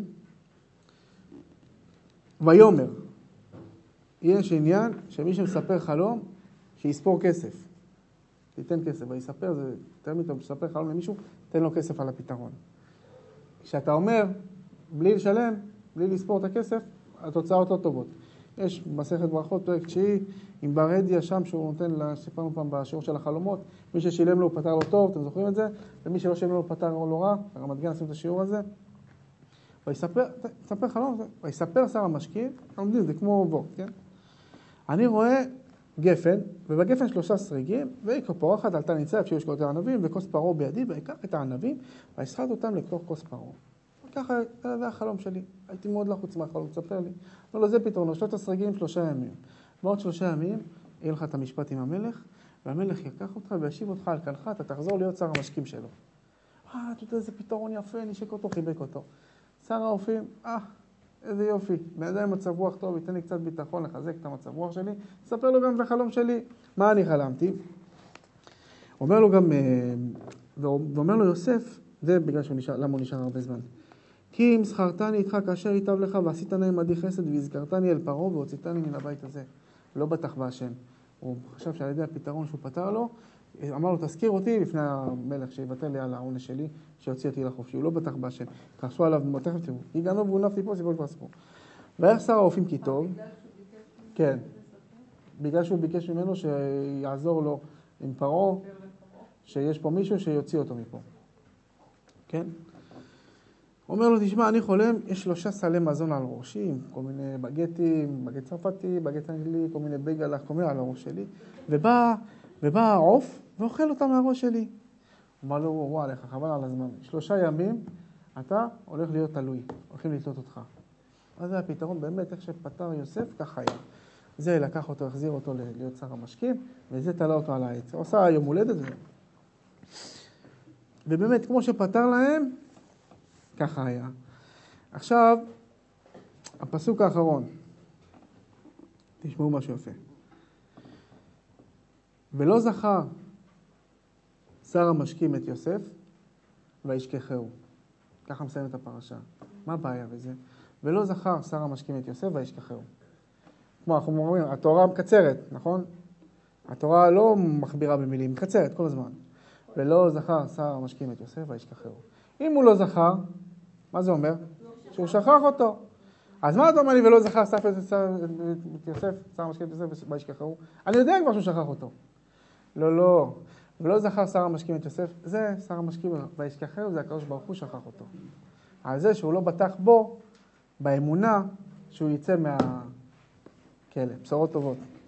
ויומר. יש עניין שמי שמספר חלום, שיספור כסף. תיתן כסף, ויספר, זה תמיד אתה מספר חלום למישהו, תן לו כסף על הפתרון. כשאתה אומר, בלי לשלם, בלי לספור את הכסף, התוצאות לא טובות. יש מסכת ברכות, פרק תשיעי, עם ברדיה שם שהוא נותן, סיפרנו פעם בשיעור של החלומות, מי ששילם לו פתר לו טוב, אתם זוכרים את זה? ומי שלא שילם לו פתר לו רע, הרמת גן עשינו את השיעור הזה. ויספר, תספר חלום, ויספר שר המשקים, עומדים, זה כמו בור, כן? אני רואה גפן, ובגפן שלושה סריגים, ויקרא פורחת עלתה ניצב שיש לו את הענבים, וכוס פרעה בידי, ויקח את הענבים, ויסחט אותם לתוך כוס פרעה. ככה, זה החלום שלי. הייתי מאוד לחוץ מהחלום, תספר לי. לא, לא, זה פתרון, שלושת הסריגים, שלושה ימים. בעוד שלושה ימים, יהיה לך את המשפט עם המלך, והמלך יקח אותך וישיב אותך על כנך, אתה תחזור להיות שר המשקים שלו. אה, אתה יודע, זה פתרון יפה, נשק אותו, חיבק אותו. שר האופים, אה, איזה יופי. בידיים מצב רוח טוב, ייתן לי קצת ביטחון לחזק את המצב רוח שלי. תספר לו גם בחלום שלי, מה אני חלמתי. אומר לו גם, ואומר לו יוסף, זה בגלל שהוא נשאר, למה הוא נשאר הרבה זמן. כי אם זכרתני איתך כאשר ייטב לך ועשית נעים עדי חסד והזכרתני אל פרעה והוצאתני מן הבית הזה. לא בטח בהשם. הוא חשב שעל ידי הפתרון שהוא פתר לו, אמר לו תזכיר אותי לפני המלך שיבטל לי על העונש שלי, שיוציא אותי לחופשי. הוא לא בטח בהשם. כעסו עליו, תכף תראו. יגענו והוא נפתי פה, סיפור כבר סיפור. ואיך שר האופים כי טוב? כן. בגלל שהוא ביקש ממנו שיעזור לו עם פרעה, שיש פה מישהו שיוציא אותו מפה. כן? הוא אומר לו, תשמע, אני חולם, יש שלושה סלי מזון על ראשי, כל מיני בגטים, בגט צרפתי, בגט אנגלי, כל מיני בייגלח, כל מיני על הראש שלי, ובא, ובא העוף ואוכל אותה מהראש שלי. הוא אמר לו, וואו עליך, חבל על הזמן. שלושה ימים אתה הולך להיות תלוי, הולכים לתלות אותך. אז זה הפתרון, באמת, איך שפטר יוסף, כך היה. זה לקח אותו, החזיר אותו להיות שר המשקים, וזה תלה אותו על העץ. הוא עשה יום הולדת זה. ובאמת, כמו שפטר להם, ככה היה. עכשיו, הפסוק האחרון. תשמעו משהו יפה. ולא זכר שר המשקים את יוסף, וישכחהו. ככה מסיים את הפרשה. מה הבעיה בזה? ולא זכר שר המשקים את יוסף, וישכחהו. כמו אנחנו אומרים, התורה מקצרת, נכון? התורה לא מכבירה במילים, מקצרת כל הזמן. ולא זכר שר המשקים את יוסף, וישכחהו. אם הוא לא זכר, מה זה אומר? שהוא שכח אותו. אז מה אתה אומר לי, ולא זכר שר את יוסף, שר המשקים את יוסף, וישכחהו? אני יודע כבר שהוא שכח אותו. לא, לא. ולא זכר שר המשקים את יוסף, זה שר המשקים, וישכחהו, זה הקדוש ברוך הוא שכח אותו. על זה שהוא לא בטח בו, באמונה, שהוא יצא מהכלא. בשורות טובות.